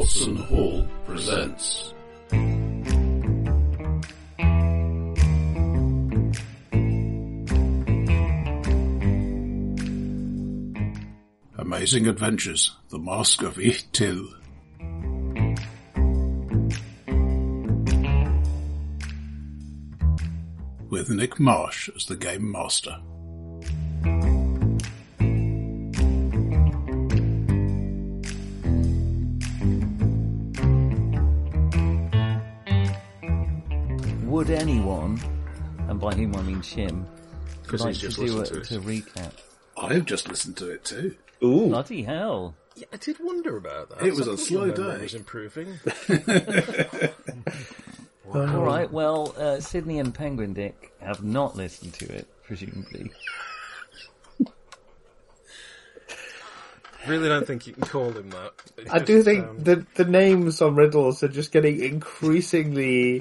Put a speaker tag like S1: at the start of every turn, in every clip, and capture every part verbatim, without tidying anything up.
S1: Watson Hall presents. Amazing Adventures, The Mask of Ich Till. With Nick Marsh as the Game Master.
S2: Would anyone, and by whom I mean Shim,
S3: because
S2: like
S3: he's just
S2: to do
S3: listened
S2: a,
S3: to
S2: to recap?
S1: I've just listened to it too.
S3: Ooh.
S2: Bloody hell.
S3: Yeah, I did wonder about that.
S1: It was
S3: I
S1: a
S3: thought
S1: slow
S3: your memory
S1: day.
S3: was improving.
S2: Wow. All right, well, uh, Sydney and Penguin Dick have not listened to it, presumably.
S3: Really don't think you can call him that. It's
S4: I
S3: just,
S4: do think
S3: um,
S4: the the names on riddles are just getting increasingly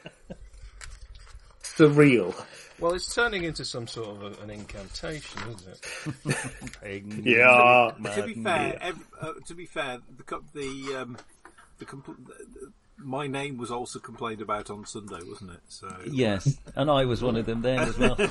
S4: surreal.
S3: Well, it's turning into some sort of a, an incantation, isn't it?
S4: Yeah.
S5: To be fair, ev- uh, to be fair, the co- the um, the, compl- the my name was also complained about on Sunday, wasn't it? So
S2: Yes, and I was one of them then as well.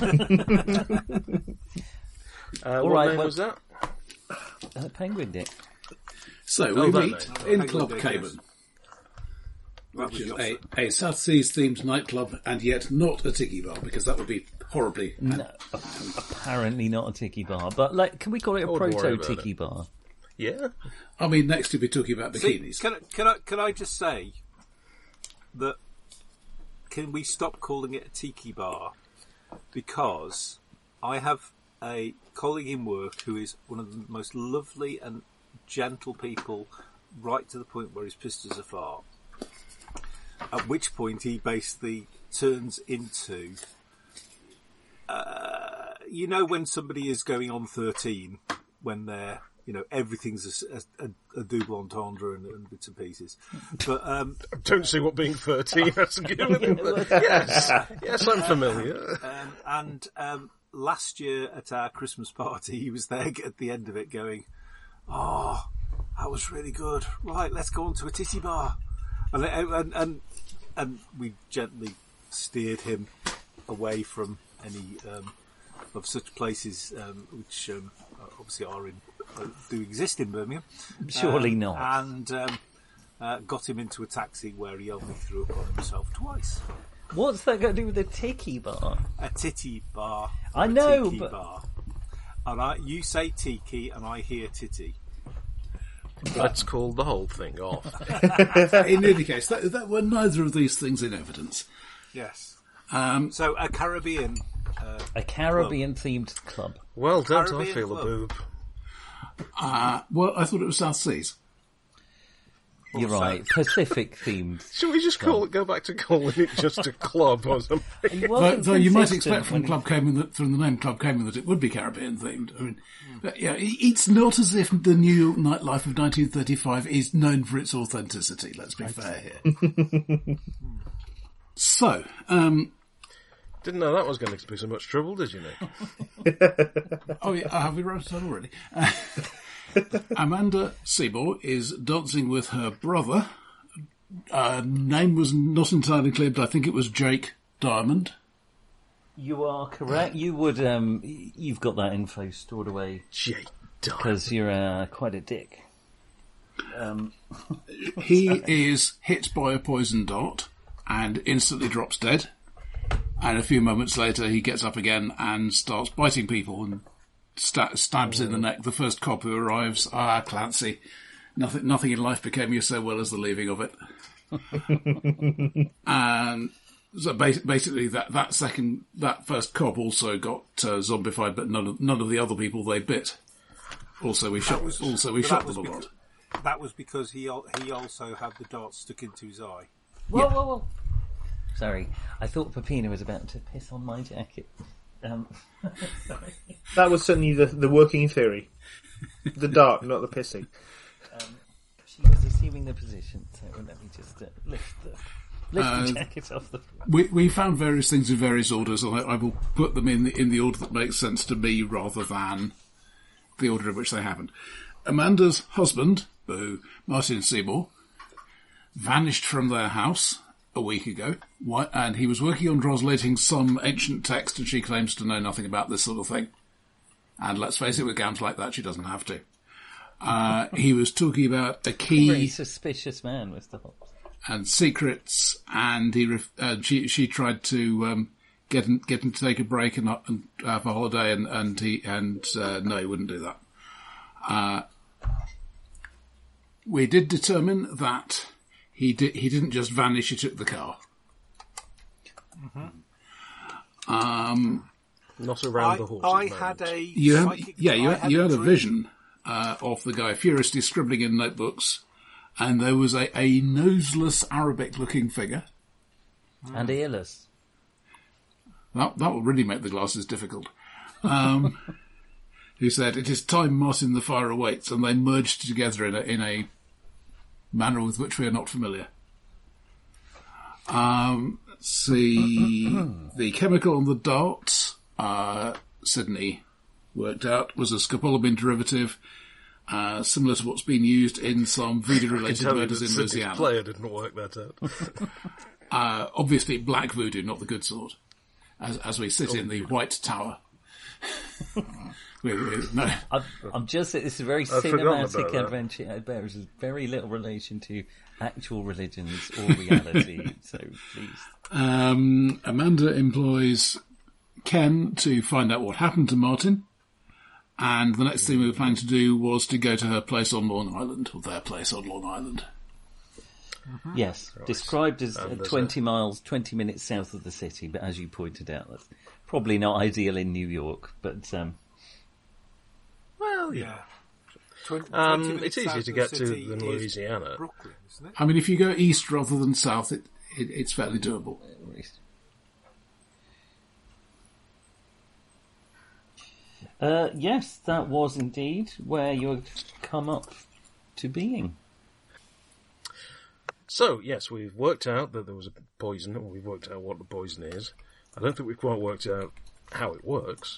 S3: Uh,
S2: All
S3: what
S2: right,
S3: name
S2: well-
S3: was that?
S2: Uh, Penguin Dick.
S1: So
S3: Oh,
S1: we
S3: that
S1: meet
S3: name.
S1: in Club
S5: Penguin Dick,
S1: Cayman,
S5: That
S1: which
S5: was
S1: is
S5: your-
S1: a, a South Seas themed nightclub, and yet not a tiki bar, because that would be horribly...
S2: No, apparently not a tiki bar, but like, can we call it a
S3: I would worry
S2: proto
S3: about
S2: tiki
S3: it.
S2: bar?
S3: Yeah.
S1: I mean, next you'll be talking about
S5: See,
S1: bikinis.
S5: can I, can I can I just say that can we stop calling it a tiki bar, because I have a colleague in work who is one of the most lovely and gentle people, right to the point where he's pissed as a fart. At which point he basically turns into, uh, you know, when somebody is going on thirteen, when they're, you know, everything's a, a, a double entendre and, and bits and pieces. But um,
S3: I don't see what being thirteen has to do with it. but Yes. Yes, I'm familiar.
S5: um, and um, last year at our Christmas party, he was there at the end of it going, "Oh, that was really good. Right, let's go on to a titty bar." And and and, and we gently steered him away from any um, of such places, um, which um, obviously are in uh, do exist in Birmingham.
S2: Surely
S5: Um,
S2: not.
S5: And um, uh, got him into a taxi where he only threw up on himself twice.
S2: What's that got to do with a tiki bar?
S5: A titty bar.
S2: I
S5: a
S2: know,
S5: tiki
S2: but-
S5: bar. And I, you say tiki, and I hear titty.
S3: Let's call the whole thing off.
S1: In any case, that, that were neither of these things in evidence.
S5: Yes.
S1: Um,
S5: So a Caribbean. Uh,
S2: A Caribbean-themed club.
S3: Well, don't I
S5: Caribbean
S3: feel a
S5: club.
S3: boob.
S1: uh, well, I thought it was South Seas.
S2: You're
S5: Also-
S2: right, Pacific-themed.
S3: Should we just call it, go back to calling it just a club or something?
S2: It
S1: Though,
S2: wasn't
S1: though you might
S2: consistent
S1: expect from
S2: when-
S1: Club Cayman that, from the name Club Cayman, that it would be Caribbean themed. I mean, but, yeah, it- it's not as if the New York nightlife of nineteen thirty-five is known for its authenticity. Let's be fair here. So, um,
S3: Didn't know that was going to be so much trouble, did you, Nick?
S1: oh yeah, have we wrote it down already? Uh, Amanda Seymour is dancing with her brother. Uh, name was not entirely clear, but I think it was Jake Diamond.
S2: You are correct. You would, um, you've got that info stored away
S3: Jake Diamond.
S2: because you're uh, quite a dick. Um,
S1: He is hit by a poison dart and instantly drops dead. And a few moments later, he gets up again and starts biting people and sta- stabs in the neck. The first cop who arrives, ah, Clancy. Nothing, nothing in life became you so well as the leaving of it. And so ba- basically, that, that second, that first cop also got uh, zombified, but none of none of the other people they bit. Also, we shot.
S5: was-
S1: also, we
S5: but
S1: shot
S5: that was
S1: them a
S5: because-
S1: lot.
S5: that was because he al- he also had the dart stuck into his eye.
S2: whoa, whoa, whoa. Sorry, I thought Peppina was about to piss on my jacket. Um, sorry.
S4: That was certainly the, the working theory. The dart, not the pissing.
S2: She was assuming the position, so let me just uh, lift the lift
S1: Uh,
S2: the jacket off the floor.
S1: We we found various things in various orders, and I, I will put them in the, in the order that makes sense to me rather than the order in which they happened. Amanda's husband, boo, Martin Seymour, vanished from their house a week ago, Why- and he was working on translating some ancient text, and she claims to know nothing about this sort of thing. And let's face it, with gowns like that, she doesn't have to. Uh, he was talking about a
S2: Very
S1: key
S2: suspicious man, Mister Hobbs.
S1: and secrets, and he ref- uh, she she tried to um, get him get him to take a break and, and have a holiday, and and he and uh, no, he wouldn't do that. Uh, we did determine that he did he didn't just vanish; he took the car.
S5: Mm-hmm.
S1: Um,
S3: Not around
S5: I,
S3: the horse.
S5: I had a
S1: you had,
S5: psychic,
S1: yeah, you
S5: I
S1: had, you had a
S5: dream.
S1: vision uh, of the guy furiously scribbling in notebooks, and there was a, a noseless Arabic-looking figure.
S2: And earless.
S1: That that will really make the glasses difficult. Um, who said, "It is time, Martin the Fire awaits," and they merged together in a in a manner with which we are not familiar. Um, let's see. The chemical on the dart, uh, Sydney worked out, was a scopolamine derivative, uh, similar to what's been used in some voodoo-related murders in Louisiana.
S3: Player didn't work that out.
S1: Uh, obviously, black voodoo, not the good sort. As, as we sit in the White Tower. we, we, no.
S2: I'm, I'm just saying, this is a very
S3: forgotten about
S2: cinematic
S3: that.
S2: adventure. It bears very little relation to actual religions or reality. So please.
S1: Um, Amanda employs Ken to find out what happened to Martin. And the next thing we were planning to do was to go to her place on Long Island, or their place on Long Island.
S2: Yes, described as
S3: And
S2: uh,
S3: there's
S2: twenty miles, twenty minutes south of the city, but as you pointed out, that's probably not ideal in New York. But um,
S3: Well,
S5: Yeah. Twen-
S3: Um,
S5: twenty minutes
S3: it's easier
S5: south
S3: to
S5: of
S3: get
S5: the
S3: to
S5: city
S3: than
S5: is
S3: Louisiana.
S5: Brooklyn, isn't it?
S1: I mean, if you go east rather than south, it, it it's fairly doable.
S2: uh, yes, that was indeed where you had come up to being.
S3: So, yes, we've worked out that there was a poison, or we've worked out what the poison is. I don't think we've quite worked out how it works.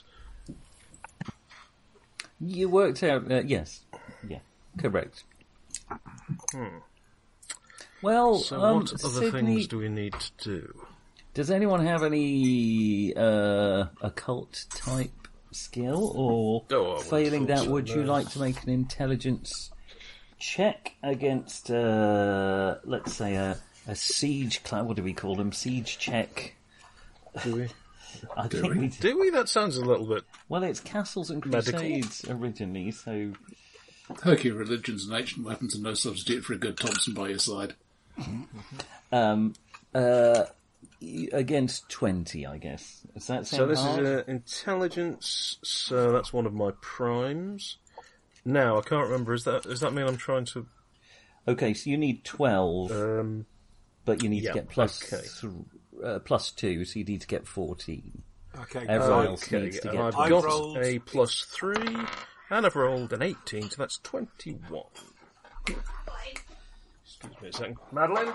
S2: You worked out, uh, yes, yeah, correct.
S3: Hmm.
S2: Well,
S3: So
S2: um,
S3: what other
S2: Sydney,
S3: things do we need to do?
S2: does anyone have any uh, occult type skill, or
S3: Oh, I wouldn't
S2: failing
S3: thought
S2: that,
S3: so,
S2: would you
S3: no.
S2: like to make an intelligence check against, uh, let's say, a, a siege class? What do we call them? Siege check.
S3: Do we?
S2: I
S3: Do
S2: think
S3: we?
S2: we.
S3: Do we? That sounds a little bit...
S2: Well, it's castles and
S3: Medical?
S2: crusades originally, so
S1: Hercule religions and ancient weapons are no substitute for a good Thompson by your side.
S2: um, uh, y- against twenty, I guess. Does that sound
S3: So this
S2: hard?
S3: is uh, intelligence, so that's one of my primes. Now, I can't remember, is that, does that mean I'm trying to...
S2: Okay, so you need twelve,
S3: Um,
S2: but you need
S3: yeah,
S2: to get plus
S3: okay.
S2: th- uh, plus two, so you need to get fourteen.
S5: Okay.
S2: Everyone
S5: so-
S2: else
S3: okay,
S2: needs to
S3: and
S2: get
S3: I've
S5: I've
S3: got
S5: rolled-
S3: a plus three, and I've rolled an eighteen, so that's twenty-one. Excuse me a second. Madeline?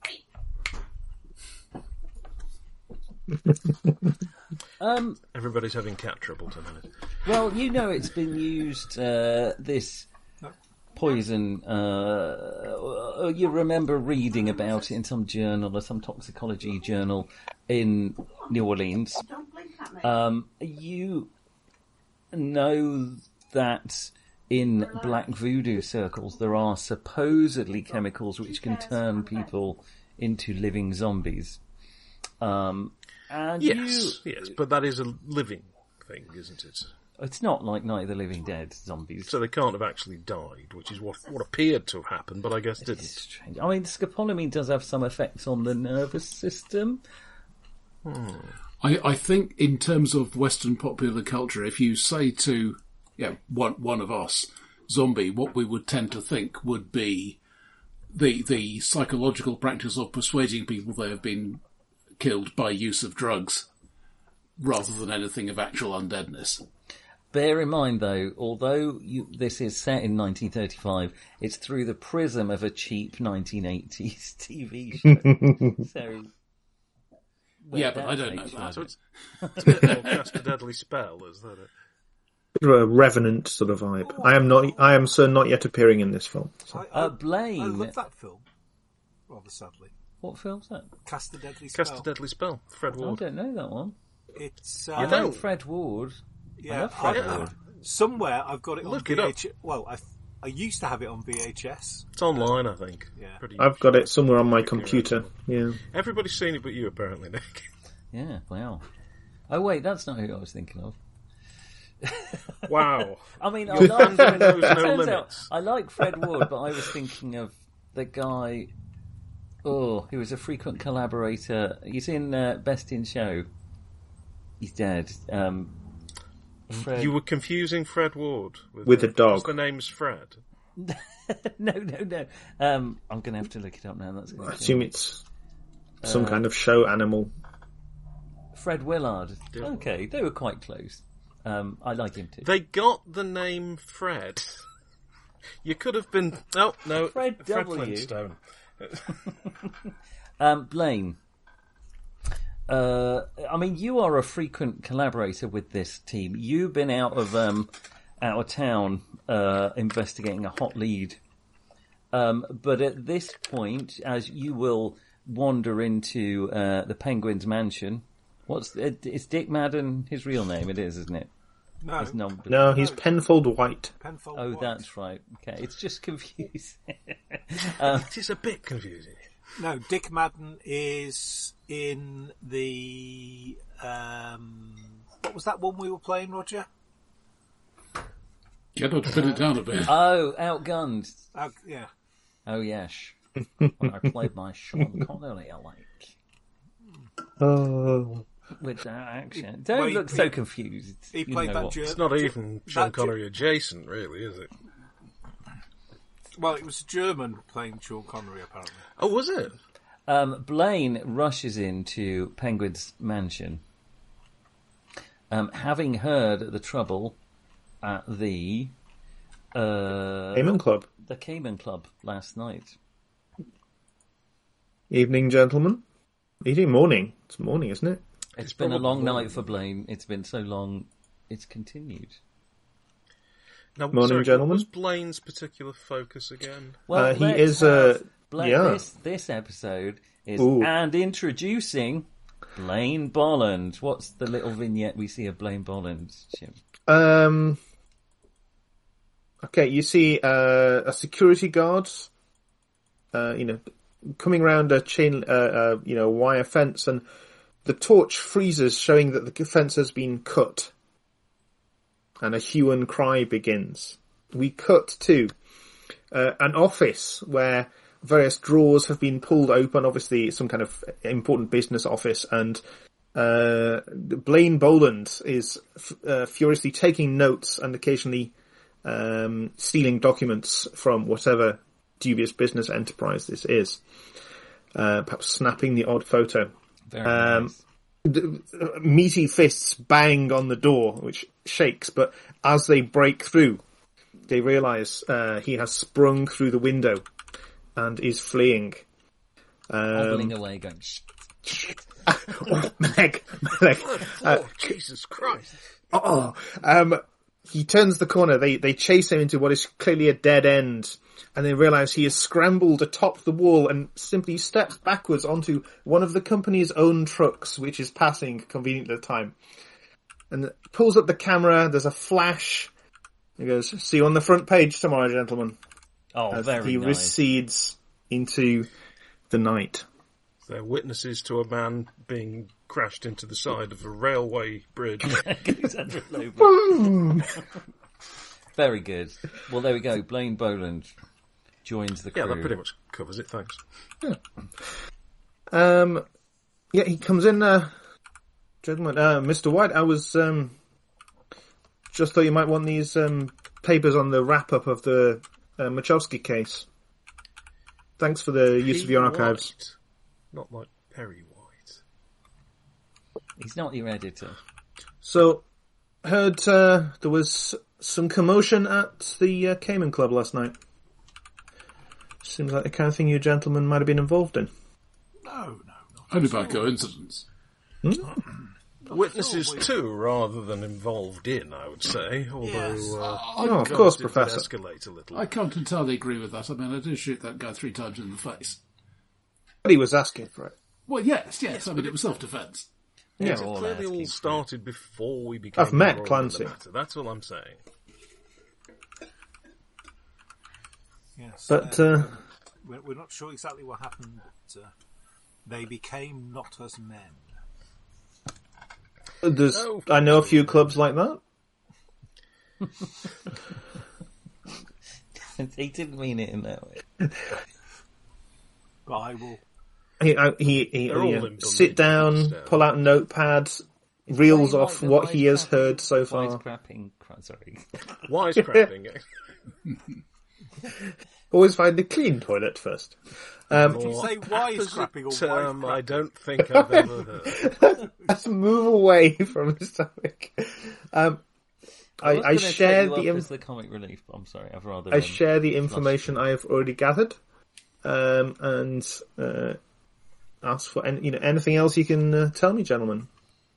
S2: Um,
S3: Everybody's having cat trouble tonight.
S2: well, you know it's been used, uh, this poison, uh, you remember reading about it in some journal or some toxicology journal in New Orleans.
S6: Don't blink at me.
S2: Um, you know that in black voodoo circles there are supposedly chemicals which can turn people into living zombies. Um, and
S3: Yes,
S2: you,
S3: yes, but that is a living thing, isn't it?
S2: it's not like Night of the Living Dead zombies.
S3: So they can't have actually died, which is what, what appeared to have happened, but I guess
S2: It's
S3: didn't.
S2: strange. I mean, scopolamine does have some effects on the nervous system.
S1: I, I think in terms of Western popular culture, if you say to yeah, one one of us, zombie, what we would tend to think would be the the psychological practice of persuading people they have been killed by use of drugs, rather than anything of actual undeadness.
S2: Bear in mind, though, although you, this is set in nineteen thirty-five, it's through the prism of a cheap nineteen eighties T V show. So, well,
S1: Yeah, but I
S2: that
S1: don't know
S2: takes
S1: that.
S3: So it's, it's a bit more cast a deadly spell, is that it?
S4: Bit of a revenant sort of vibe. I am not. I am, sir, not yet appearing in this film. So.
S5: I, I,
S2: Uh, Blaine.
S5: I love that film. rather sadly.
S2: What film's that?
S5: Cast the Deadly Spell.
S3: Cast a Deadly Spell. Fred
S2: I
S3: Ward.
S2: don't know that one.
S5: It's,
S2: I
S5: uh,
S2: know Fred Ward. I
S5: yeah,
S2: love Fred
S5: I-
S2: Ward.
S5: somewhere I've got it
S3: Look
S5: on
S3: it
S5: V
S3: up.
S5: H S. Well, I, I used to have it on V H S.
S3: It's online, I think.
S5: Yeah.
S3: Pretty
S4: I've got it somewhere on my
S3: quickly
S4: computer.
S3: around.
S4: Yeah.
S3: Everybody's seen it but you, apparently, Nick.
S2: Yeah, wow. Oh wait, that's not who I was thinking of.
S3: Wow.
S2: I mean, I
S3: Your
S2: like,
S3: fandom knows no
S2: turns out
S3: limits.
S2: I like Fred Ward, but I was thinking of the guy. Oh, he was a frequent collaborator. He's in uh, Best in Show. He's dead. Um, Fred...
S3: You were confusing Fred Ward with,
S4: With
S3: uh,
S4: a dog.
S3: what's The name's Fred.
S2: no, no, no. Um, I'm going to have to look it up now. That's
S4: I
S2: going
S4: assume it's some kind of show animal.
S2: Fred Willard.
S3: Yeah.
S2: Okay, they were quite close. Um, I like him too.
S3: They got the name Fred. You could have been... Oh, no.
S2: Fred W.
S3: Flintstone.
S2: Um, Blaine. Uh, I mean, you are a frequent collaborator with this team. You've been out of um, out of town uh, investigating a hot lead. Um, but at this point, as you will wander into uh, the Penguin's mansion, what's it, it's Dick Madden? His real name, it is, isn't it?
S5: No,
S2: His nom-
S4: No, he's Penfold White.
S5: Penfold
S2: Oh,
S5: White.
S2: that's right. Okay, it's just confusing.
S3: It is a bit confusing.
S5: No, Dick Madden is in the... Um, what was that one we were playing, Roger?
S1: Get her to put it down a bit.
S2: Oh, Outgunned.
S5: Uh, yeah.
S2: Oh, yes. When I played my Sean Connery, I like.
S4: Oh.
S2: With that accent. Don't
S5: Well, he-
S2: look so confused.
S5: He
S2: You
S5: played
S2: know
S5: that
S2: what.
S5: Ger-
S3: It's not
S5: Ger-
S3: even Sean
S5: that Ger-
S3: Connery adjacent, really, is it?
S5: Well, it was a German playing Sean Connery, apparently.
S3: Oh, was it?
S2: Um, Blaine rushes into Penguin's mansion, um, having heard the trouble at the uh,
S4: Cayman Club.
S2: the Cayman Club last night.
S4: Evening, gentlemen. Evening, morning. It's morning, isn't it?
S2: It's been a
S3: probably
S2: long
S3: morning.
S2: night for Blaine. It's been so long, it's continued.
S3: Now,
S4: Morning,
S3: sorry,
S4: gentlemen.
S3: What was Blaine's particular focus again?
S2: Well,
S4: Uh, he
S2: let's
S4: is,
S2: have
S4: uh,
S2: Bla-
S4: yeah.
S2: This, this episode is
S4: Ooh.
S2: and introducing Blaine Bolland. What's the little vignette we see of Blaine Bolland, Jim?
S4: Um. Okay, you see uh, a security guard, uh, you know, coming around a chain, uh, uh, you know, wire fence, and the torch freezes, showing that the fence has been cut, and a hue and cry begins. We cut to uh, an office where various drawers have been pulled open. Obviously, some kind of important business office, and uh, Blaine Bolland is f- uh, furiously taking notes and occasionally um, stealing documents from whatever dubious business enterprise this is. Uh, perhaps snapping the odd photo.
S2: Very
S4: Um,
S2: nice.
S4: The, uh, meaty fists bang on the door, which shakes, but as they break through, they realise uh, he has sprung through the window and is fleeing.
S2: Hobbling
S4: Um,
S2: away, going. Shh.
S4: oh, Meg, Meg. Uh,
S3: Oh, Jesus Christ.
S4: oh, um, he turns the corner. They they chase him into what is clearly a dead end, and they realise he has scrambled atop the wall and simply steps backwards onto one of the company's own trucks, which is passing conveniently at the time, and pulls up the camera. There's a flash. He goes, "See you on the front page tomorrow, gentlemen."
S2: Oh,
S4: As
S2: very
S4: he
S2: nice.
S4: recedes into the night.
S3: They're witnesses to a man being crashed into the side of a railway bridge.
S2: Goes under an over. Very good. Well, there we go. Blaine Bolland joins the crew.
S3: Yeah, that pretty much covers it, thanks.
S4: Um, yeah, he comes in, uh, gentlemen, uh, Mister White, I was, um, just thought you might want these, um, papers on the wrap-up of the, uh, Machowski case. Thanks for the use of your archives.
S3: White, not like Perry White.
S2: He's not your editor.
S4: So, heard, uh, there was some commotion at the, uh, Cayman Club last night. Seems like the kind of thing you gentlemen might have been involved in.
S5: No, no, not
S1: Only by coincidence.
S3: Witnesses to, rather than involved in, I would say. Although,
S5: Yes.
S3: uh,
S4: Oh, of course,
S3: it did
S4: Professor.
S3: escalate a little.
S1: I can't entirely agree with that. I mean, I did shoot that guy three times in the face.
S4: But he was asking for it.
S1: Well, yes, yes. I mean, it was self-defence.
S4: Yeah.
S2: They're all
S3: Clearly all
S2: asking.
S3: started before we became
S4: I've met
S3: involved in the
S4: Clancy.
S3: matter. That's all I'm saying.
S5: Yes,
S4: But,
S5: uh,
S4: uh,
S5: we're, we're not sure exactly what happened, but uh, they became not as men.
S4: There's,
S3: No,
S4: I know a few clubs like that.
S2: He didn't mean it in that way.
S5: But I will.
S4: He, I- he, he,
S3: They're all
S4: yeah,
S3: limbed on
S4: sit
S3: the
S4: down,
S3: instep.
S4: pull out notepads, reels
S2: Like
S4: off
S2: the
S4: what he has
S2: wisecrapping-
S4: heard so far.
S2: Wisecrapping, cra- sorry.
S3: Wisecrapping.
S4: Always find a clean toilet first. Um,
S5: Did you
S3: More
S5: say wisecrapping or
S3: term I
S5: wisecrapping?
S3: don't think I've ever heard.
S4: let's move away from this topic. Um, I,
S2: was
S4: I
S2: gonna
S4: share
S2: set you
S4: the
S2: up
S4: in-
S2: as the comic relief, but I'm sorry, I've rather.
S4: I
S2: um,
S4: share the information I have already gathered, um, and uh, ask for any, you know anything else you can uh, tell me, gentlemen.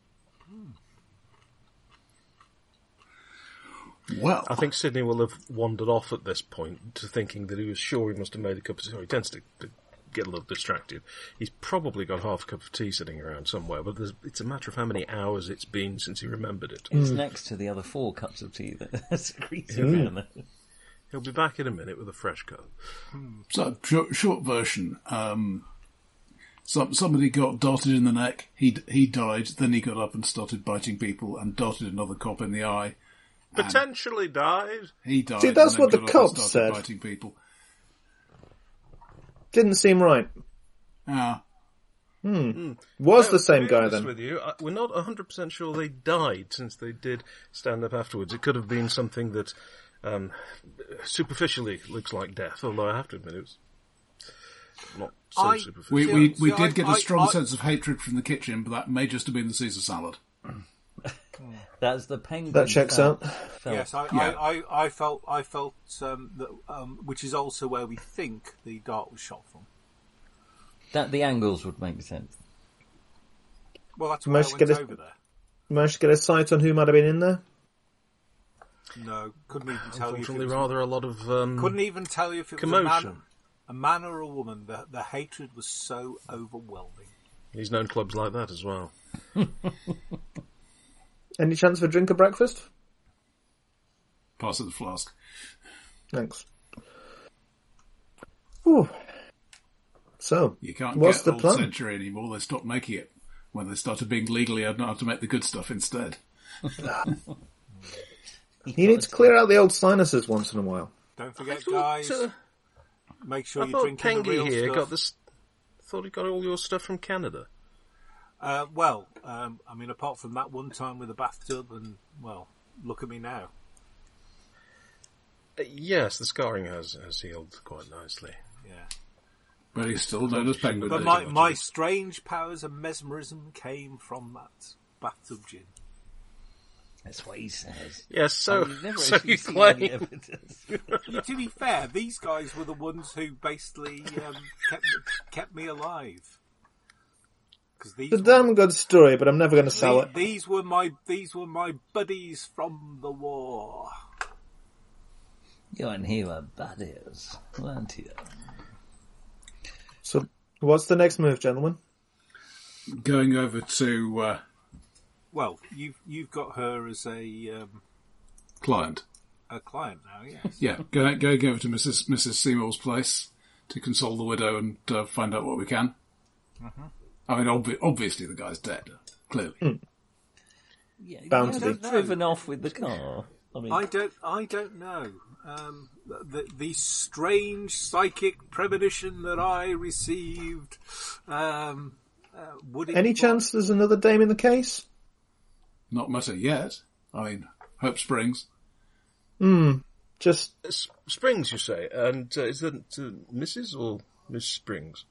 S1: Well,
S3: I think Sydney will have wandered off at this point to thinking that he was sure he must have made a cup of tea. He tends to, to get a little distracted. He's probably got half a cup of tea sitting around somewhere, but there's, it's a matter of how many hours it's been since he remembered it.
S2: It's next to the other four cups of tea that secretes around there.
S3: He'll be back in a minute with a fresh cup.
S1: so short, short version. Um, some, somebody got darted in the neck. He he died. Then he got up and started biting people and darted another cop in the eye.
S3: Potentially died.
S1: He died.
S4: See, that's
S1: and then
S4: what the
S1: got up and
S4: cops
S1: started
S4: said.
S1: Biting people.
S4: Didn't seem right.
S1: Ah,
S4: Was
S3: No,
S4: the same
S3: to be
S4: guy
S3: honest
S4: then?
S3: With you, I- we're not one hundred percent sure they died since they did stand up afterwards. It could have been something that um, superficially looks like death, although I have to admit it was not so
S5: I-
S3: superficial.
S1: we
S5: See,
S1: we, we
S5: see,
S1: did
S5: I-
S1: get a
S5: I-
S1: strong
S5: I-
S1: sense of hatred from the kitchen, but that may just have been the Caesar salad.
S2: That's the penguin.
S4: That checks
S2: felt-
S4: out.
S2: felt-
S5: Yes, I,
S1: Yeah.
S5: I, I, I felt, I felt um, that, um, which is also where we think the dart was shot from.
S2: That the angles would make sense.
S5: Well, that's
S4: You
S5: why I
S4: managed to
S5: went
S4: get a-
S5: over there.
S4: Managed to get a sight on who might have been in there.
S5: No, couldn't even tell you. If it
S3: Unfortunately,
S5: was,
S3: rather a lot of um,
S5: couldn't even tell you if it was a
S3: commotion.
S5: man, a man or a woman. The, the hatred was so overwhelming.
S3: He's known clubs like that as well.
S4: Any chance for a drink or breakfast?
S1: Pass of the flask.
S4: Thanks. Whew. So,
S1: You can't
S4: what's
S1: get
S4: the
S1: Old
S4: plan?
S1: Century anymore. They stopped making it when they started being legally allowed to make the good stuff instead.
S4: You need to clear out the old sinuses once in a while.
S5: Don't forget,
S3: thought,
S5: guys.
S3: uh,
S5: make sure
S3: I
S5: you're
S3: thought
S5: drinking the
S3: Pengy
S5: real
S3: here
S5: stuff.
S3: got this. Thought he got all your stuff from Canada.
S5: Uh, well, um, I mean, apart from that one time with the bathtub, and well, look at me now.
S3: Uh, yes, the scarring has has healed quite nicely.
S5: Yeah.
S1: But he's still known as Penguin.
S5: But
S1: Day.
S5: my, my strange powers of mesmerism came from that bathtub gin.
S2: That's what he says.
S3: Yes, so,
S2: Oh, you've never
S3: so
S2: actually
S3: you
S2: seen any
S3: claim.
S2: evidence.
S5: Yeah, to be fair, these guys were the ones who basically um, kept kept me alive. Because these,
S4: It's a
S5: were,
S4: damn good story, but I'm never going to sell
S5: the-
S4: it.
S5: these were my these were my buddies from the war.
S2: You and he were buddies, weren't you?
S4: So, what's the next move, gentlemen?
S1: Going over to uh,
S5: Well, you've you've got her as a um,
S1: client.
S5: a client now, yes.
S1: Yeah, go, going over to Missus Missus Seymour's place to console the widow and uh, find out what we can.
S5: Mm-hmm.
S1: I mean, obvi- obviously the guy's dead, clearly.
S2: Yeah,
S4: Bound
S2: you
S4: to
S2: haven't
S5: be.
S2: driven off with the car. I mean,
S5: I don't I don't know. Um, the, the strange psychic premonition that I received. Um, uh, would it
S4: Any chance there's another dame in the case?
S1: Not matter yet. I mean, Hope Springs.
S4: Just,
S3: S- Springs, you say, and uh, is that uh, Missus or Miss Springs?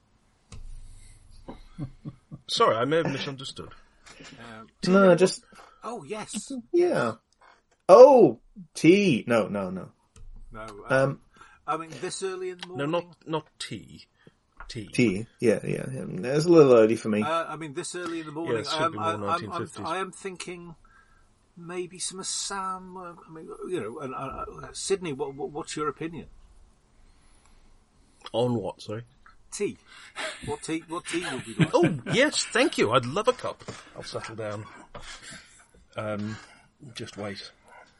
S3: Sorry, I may have misunderstood.
S4: no, just,
S5: Oh yes.
S4: yeah. Oh, tea. No, no, no.
S5: No. Um,
S4: Um,
S5: I mean, this early in the
S3: No,
S5: morning.
S3: not not tea. Tea.
S4: tea. Yeah, yeah, yeah. It's a little early for me.
S5: Uh, I mean, this early in the morning.
S3: it should
S5: um,
S3: be
S5: I,
S3: more
S5: I'm, I'm,
S3: nineteen fifties.
S5: I am thinking maybe some Assam. Uh, I mean, you know, and, uh, uh, Sydney. What, what, what's your opinion?
S3: On what? Sorry.
S5: tea. What tea? What tea would we like?
S3: Oh, yes, thank you. I'd love a cup. I'll settle down. Um, just wait.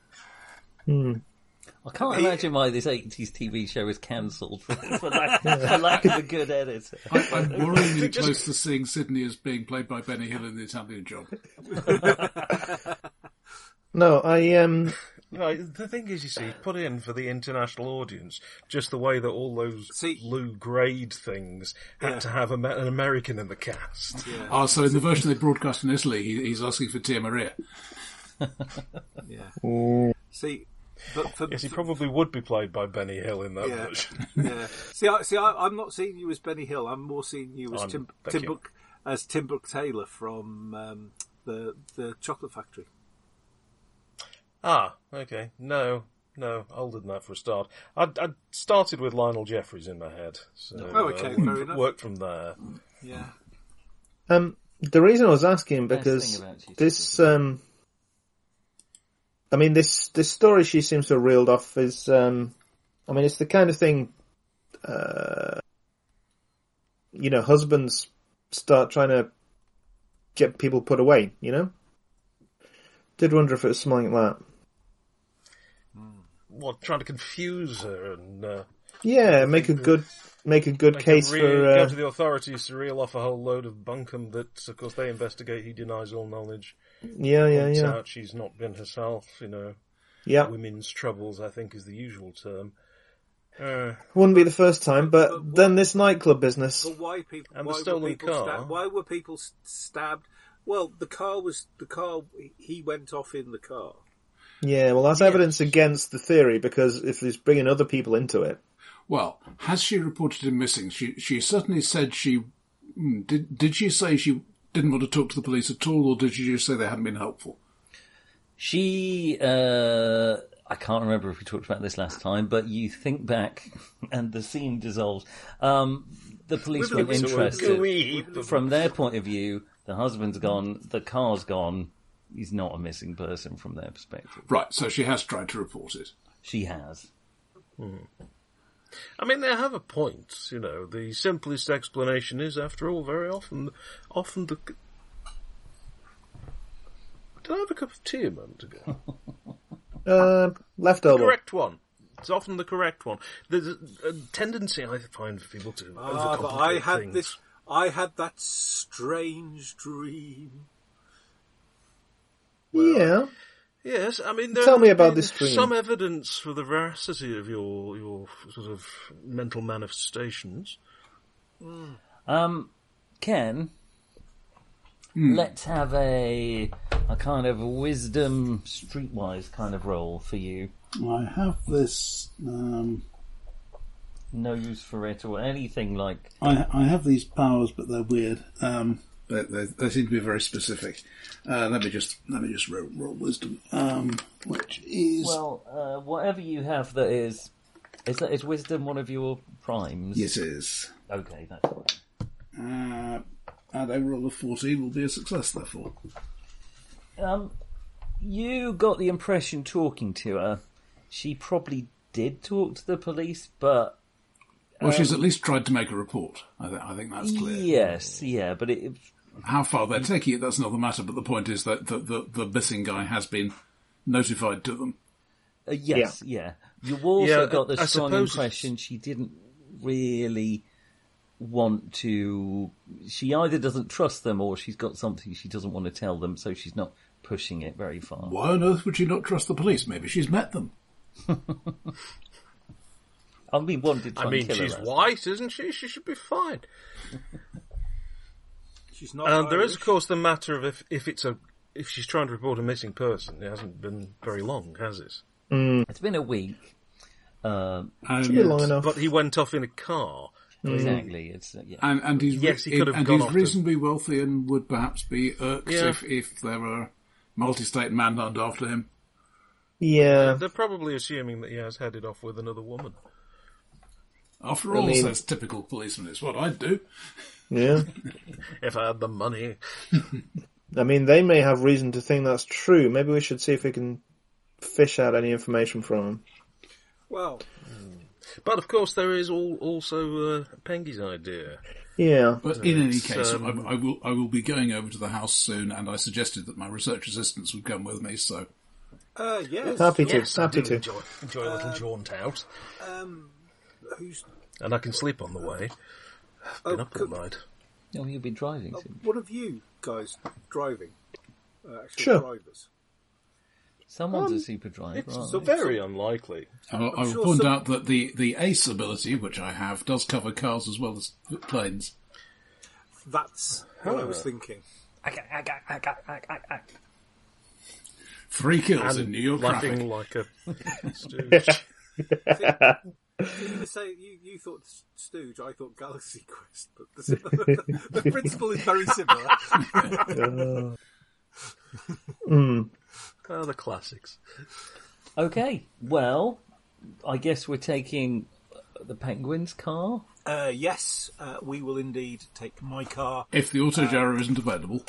S2: I can't imagine why this eighties T V show is cancelled for, for, lack, for lack of a good editor.
S1: I, I'm worryingly close to seeing Sydney as being played by Benny Hill in The Italian Job.
S4: No, I um.
S3: Right, the thing is, you see, put in for the international audience, just the way that all those
S5: See-
S3: Lou Grade things had
S5: Yeah.
S3: to have a, an American in the cast.
S5: Yeah.
S1: Oh, so in the version they broadcast in Italy, he, he's asking for Tia Maria.
S5: Yeah. See, but for,
S3: Yes, he probably would be played by Benny Hill in that
S5: Yeah.
S3: version.
S5: yeah. See, I, see, I, I'm not seeing you as Benny Hill. I'm more seeing you as
S3: I'm-
S5: Tim,
S3: thank
S5: Tim
S3: you.
S5: Brooke, as Tim Brooke Taylor from um, the the Chocolate Factory.
S3: Ah, okay. No, no, older than that for a start. I'd, I'd started with Lionel Jeffries in my head. So,
S5: Oh, okay,
S3: uh,
S5: fair
S3: worked,
S5: enough.
S3: worked from there.
S5: Yeah.
S4: Um, the reason I was asking
S2: Best
S4: because
S2: thing about you,
S4: this, um, I mean, this this story she seems to have reeled off is, um, I mean, it's the kind of thing, uh, you know, husbands start trying to get people put away. You know, did wonder if it was something like that.
S3: What, trying to confuse her and uh,
S4: Yeah, make a good make a good
S3: make
S4: case
S3: her re-
S4: for.
S3: go
S4: Uh,
S3: to the authorities to reel off a whole load of bunkum that, of course, they investigate. He denies all knowledge.
S4: yeah, yeah,
S3: Points
S4: yeah,
S3: out she's not been herself. You know,
S4: yeah.
S3: women's troubles, I think, is the usual term. Uh,
S4: Wouldn't be the first time, but,
S5: But what-
S4: then this nightclub business.
S5: But why people?
S3: And the
S5: why were
S3: stolen
S5: people
S3: car.
S5: Stabbed? Why were people s- stabbed? Well, the car was the car. He went off in the car.
S4: Yeah, well, that's
S3: Yes.
S4: evidence against the theory because if he's bringing other people into it.
S1: Well, has she reported him missing? She she certainly said she... hmm, Did, did she say she didn't want to talk to the police at all, or did she just say they hadn't been helpful?
S2: She, uh, I can't remember if we talked about this last time, but you think back and the scene dissolves. Um, the police weren't
S3: Wibbly-wibbly,
S2: interested.
S3: gooey.
S2: From their point of view, the husband's gone, the car's gone. He's not a missing person from their perspective.
S1: Right, so she has tried to report it.
S2: She has.
S3: I mean, they have a point. You know, the simplest explanation is, after all, very often, often the. Did I have a cup of tea a moment ago?
S4: Uh, left elbow.
S3: Correct one. It's often the correct one. There's a, a tendency, I find, for people to
S5: Ah,
S3: overcomplicate
S5: but I had
S3: things.
S5: this. I had that strange dream.
S4: Yeah.
S3: Yes, I mean, there
S4: Tell me
S3: has
S4: about
S3: been
S4: this dream.
S3: some evidence for the veracity of your your sort of mental manifestations.
S2: Um, Ken, let's have a a kind of wisdom streetwise kind of role for you.
S1: I have this... Um,
S2: No use for it or anything like.
S1: I, I have these powers, but they're weird. Um, they, they, they seem to be very specific. Uh, let me just let me just roll, roll wisdom, um, which is
S2: Well, uh, whatever you have that is, is that is wisdom one of your primes?
S1: yes, it is.
S2: Okay, that's fine.
S1: Uh, and a roll of fourteen will be a success. Therefore,
S2: Um, you got the impression talking to her, she probably did talk to the police, but
S1: well, she's at least tried to make a report. I, th- I think that's clear.
S2: yes, yeah, but it.
S1: How far they're taking it, that's another matter. But the point is that the, the, the missing guy has been notified to them.
S2: Uh, yes, yeah. You also
S3: Yeah,
S2: got the
S3: I
S2: strong
S3: suppose-
S2: impression she didn't really want to. She either doesn't trust them or she's got something she doesn't want to tell them, so she's not pushing it very far.
S1: Why on earth would she not trust the police? Maybe she's met them.
S2: I mean, one did try
S3: I mean,
S2: and kill
S3: she's
S2: her.
S3: white, isn't she? She should be fine.
S5: She's not.
S3: And there is,
S5: Irish.
S3: of course, the matter of if, if it's a if she's trying to report a missing person. It hasn't been very long, has it?
S2: It's been a week. Um,
S1: And,
S4: Should be long enough.
S3: But he went off in a car.
S2: exactly. It's uh, yeah.
S1: and, and he's,
S3: Yes, he
S1: re-
S3: could have
S1: and
S3: gone
S1: he's
S3: off to-
S1: reasonably wealthy and would perhaps be irked
S3: Yeah.
S1: if, if there were a multi-state manhunt after him.
S4: Yeah.
S3: They're probably assuming that he has headed off with another woman.
S1: After
S4: I
S1: all,
S4: mean-
S1: says typical policeman, it's what I'd do.
S4: Yeah.
S3: If I had the money.
S4: I mean, they may have reason to think that's true. Maybe we should see if we can fish out any information from them.
S5: Well,
S3: But of course, there is all, also uh, Pengy's idea.
S4: Yeah.
S1: But in any
S3: It's,
S1: case,
S3: um,
S1: I, I will I will be going over to the house soon, and I suggested that my research assistants would come with me. So
S5: Uh, yes.
S4: Happy to.
S3: Yes, I
S4: happy
S3: do
S4: to.
S3: enjoy, enjoy a little jaunt out.
S5: Um, who's
S3: And I can sleep on the way. I've been
S5: Oh,
S3: up all
S5: could-
S3: night.
S2: Oh, you'll be driving
S5: uh,
S2: soon.
S5: one of you guys driving? Uh, actual
S4: Sure.
S5: drivers.
S2: Someone's
S4: Um,
S2: a super driver.
S3: It's
S2: aren't
S3: so
S2: they?
S3: very unlikely.
S1: I, I will
S5: sure
S1: point
S5: some-
S1: out that the, the ACE ability, which I have, does cover cars as well as planes.
S5: That's what I was
S3: Huh.
S5: thinking.
S1: Three kills in
S3: And
S1: New York
S3: laughing
S1: traffic.
S3: like a stooge.
S5: You were saying you, you thought Stooge, I thought Galaxy Quest, but the, the, the principle is very similar.
S4: Mm.
S3: Oh, the classics.
S2: Okay, well, I guess we're taking the Penguin's car.
S5: Uh, yes, uh, we will indeed take my car.
S1: If the autogyro isn't available.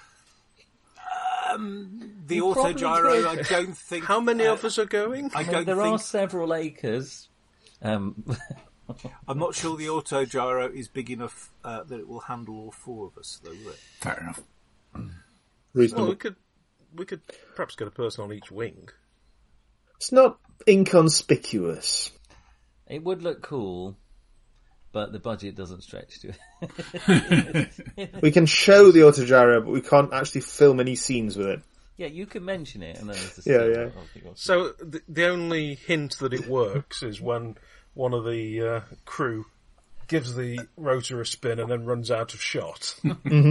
S5: The
S2: You
S5: auto
S2: probably
S5: gyro,
S2: could.
S5: I don't think.
S3: How many
S5: uh,
S3: of us are going?
S5: I
S2: I mean,
S5: don't
S2: there are
S5: think.
S2: several acres. Um,
S5: I'm not sure the auto gyro is big enough uh, that it will handle all four of us, though, will it?
S1: Fair enough.
S4: Reasonable.
S3: Well, we could, we could perhaps get a person on each wing.
S4: It's not inconspicuous.
S2: it would look cool, but the budget doesn't stretch to it.
S4: We can show the autogyro, but we can't actually film any scenes with it.
S2: Yeah, you can mention it, and then there's the
S4: Yeah,
S2: story.
S4: yeah.
S2: I'll think I'll-
S3: So the, the only hint that it works is when one of the uh, crew gives the rotor a spin and then runs out of shot.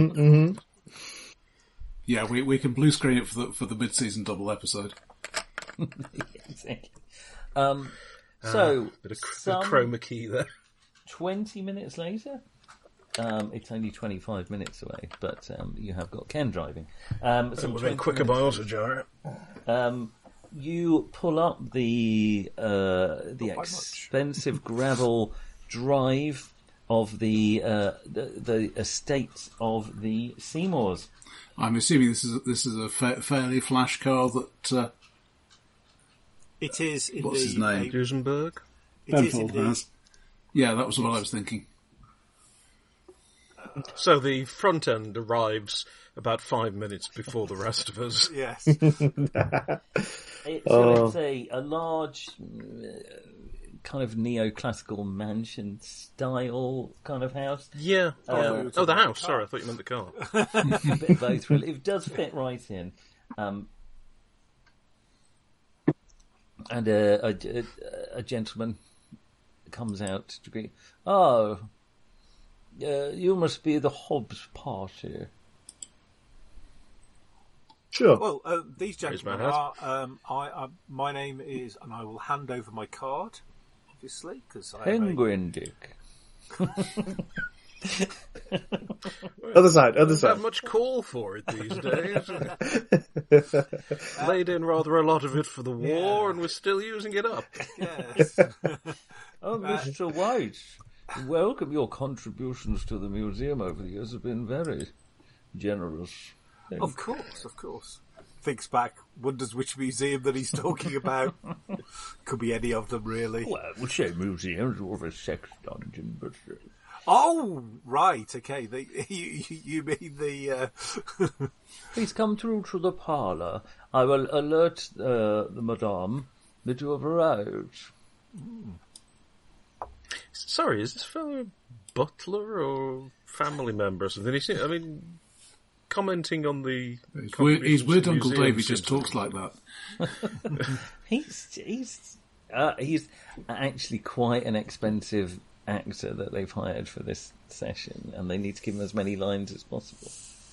S1: Yeah, we we can blue screen it for the for the mid season double episode.
S2: Exactly. Um, so,
S3: Bit of, cr-
S2: some
S3: chroma key there.
S2: twenty minutes later, um, it's only twenty-five minutes away, but um, you have got Ken driving. Um, some
S3: We're going
S2: twenty
S3: quicker by
S2: minutes-
S3: autogyro.
S2: Um, you pull up the uh, the
S5: by much.
S2: expensive gravel drive of the, uh, the the estate of the Seymours.
S1: I'm assuming this is a, this is a fa- fairly flash car that uh,
S5: It is indeed.
S1: What's his name?
S5: a-
S3: Duesenberg.
S5: It is
S1: Penfold
S5: indeed.
S1: has. Yeah, that was what I was thinking.
S3: So the front end arrives about five minutes before the rest of us.
S5: Yes.
S2: It's, so it's a, a large, uh, kind of neoclassical mansion style kind of house.
S3: Yeah.
S2: Um,
S3: oh, the house. Sorry, I thought you meant the car.
S2: A bit of both, really. It does fit right in. Um, and a, a, a gentleman comes out to greet. Oh, uh, you must be the Hobbs party.
S4: Sure.
S5: Well, uh, these gentlemen
S3: my hat.
S5: are. Um, I, I, my name is, and I will hand over my card, obviously, because I am a-
S2: Penguin Dick.
S4: Other side, other
S3: There's
S4: side.
S3: not much call for it these days. Laid in rather a lot of it for the war, and we're still using it up.
S5: Yes.
S2: Oh, Mister White, welcome. Your contributions to the museum over the years have been very generous.
S5: Of course, of course. Thinks back, wonders which museum that he's talking about. Could be any of them, really.
S2: Well, I would say museums or a sex dungeon, but uh,
S5: Oh, right, okay. The, you, you you mean the... Uh...
S2: please come through to the parlour. I will alert uh, the madame that you have arrived.
S3: Sorry, is this fellow a butler or family member or something? He seem- I mean, commenting on the...
S1: He's weird, he's
S3: contributions
S1: weird
S3: to
S1: Uncle
S3: museums
S1: Davey just
S3: seems-
S1: talks like that.
S2: He's he's uh, he's actually quite an expensive actor that they've hired for this session, and they need to give him as many lines as possible.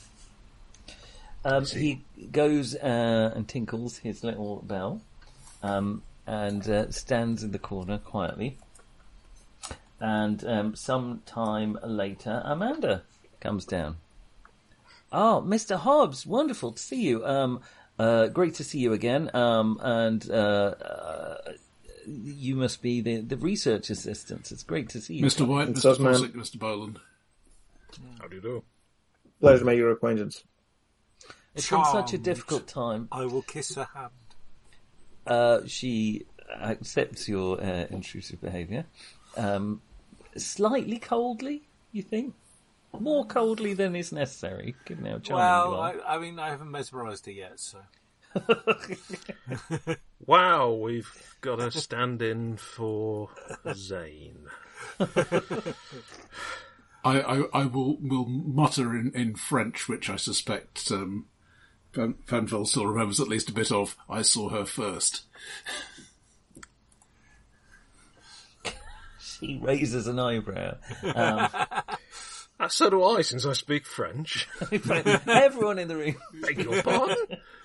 S2: Um, he goes uh, and tinkles his little bell, um, and uh, stands in the corner quietly. And um, some time later, Amanda comes down. Oh, Mister Hobbs, wonderful to see you. Um, uh, great to see you again. Um, and uh, uh, you must be the, the research assistants. It's great to see you.
S1: Mister White,
S4: It's
S1: Mister
S4: us, man.
S1: Fossick, Mister Boland.
S3: How do you do?
S4: Pleasure to make your acquaintance.
S2: It's been such a
S5: Charmed.
S2: difficult time.
S5: I will kiss her hand.
S2: Uh, she accepts your uh, intrusive behaviour. Um, slightly coldly, you think? More coldly than is necessary, given how charming
S5: Well,
S2: you are.
S5: I, I mean, I haven't mesmerised her yet, so.
S3: Wow, we've got a stand-in for Zane.
S1: I, I, I will, will mutter in, in French, which I suspect um, Van, Van Vel still remembers at least a bit of. I saw her first.
S2: She raises an eyebrow. Um,
S3: Uh, so do I, since I speak French.
S2: everyone in the room.
S3: Beg your pardon?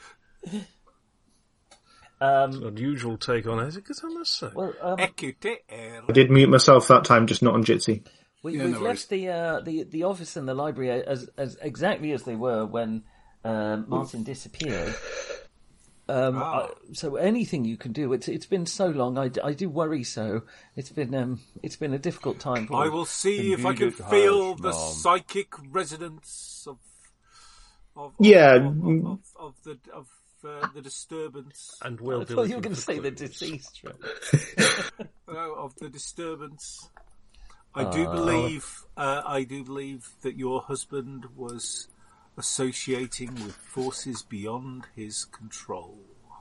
S2: Um,
S3: It's an unusual take on etiquette, I must say.
S2: well, um,
S5: Écoutez, er.
S4: I did mute myself that time, just not on Jitsi.
S2: we,
S1: Yeah,
S2: we've
S1: no
S2: left the, uh, the the office and the library as as exactly as they were when um, Martin disappeared. Um,
S5: Ah.
S2: I, so anything you can do. It's it's been so long. I, d- I do worry. So it's been um it's been a difficult time. For
S5: I will see if I
S2: Indeed
S5: can
S2: it
S5: feel
S2: has,
S5: the
S2: Mom.
S5: psychic resonance of of
S4: Yeah.
S5: of, of, of, of the of uh, the disturbance
S3: And we'll
S2: I
S3: be
S2: thought you were
S3: looking
S2: going to
S3: for
S2: say the
S3: clues.
S2: deceased. Right?
S5: uh, of the disturbance. I do
S2: Uh,
S5: believe uh, I do believe that your husband was associating with forces beyond his control.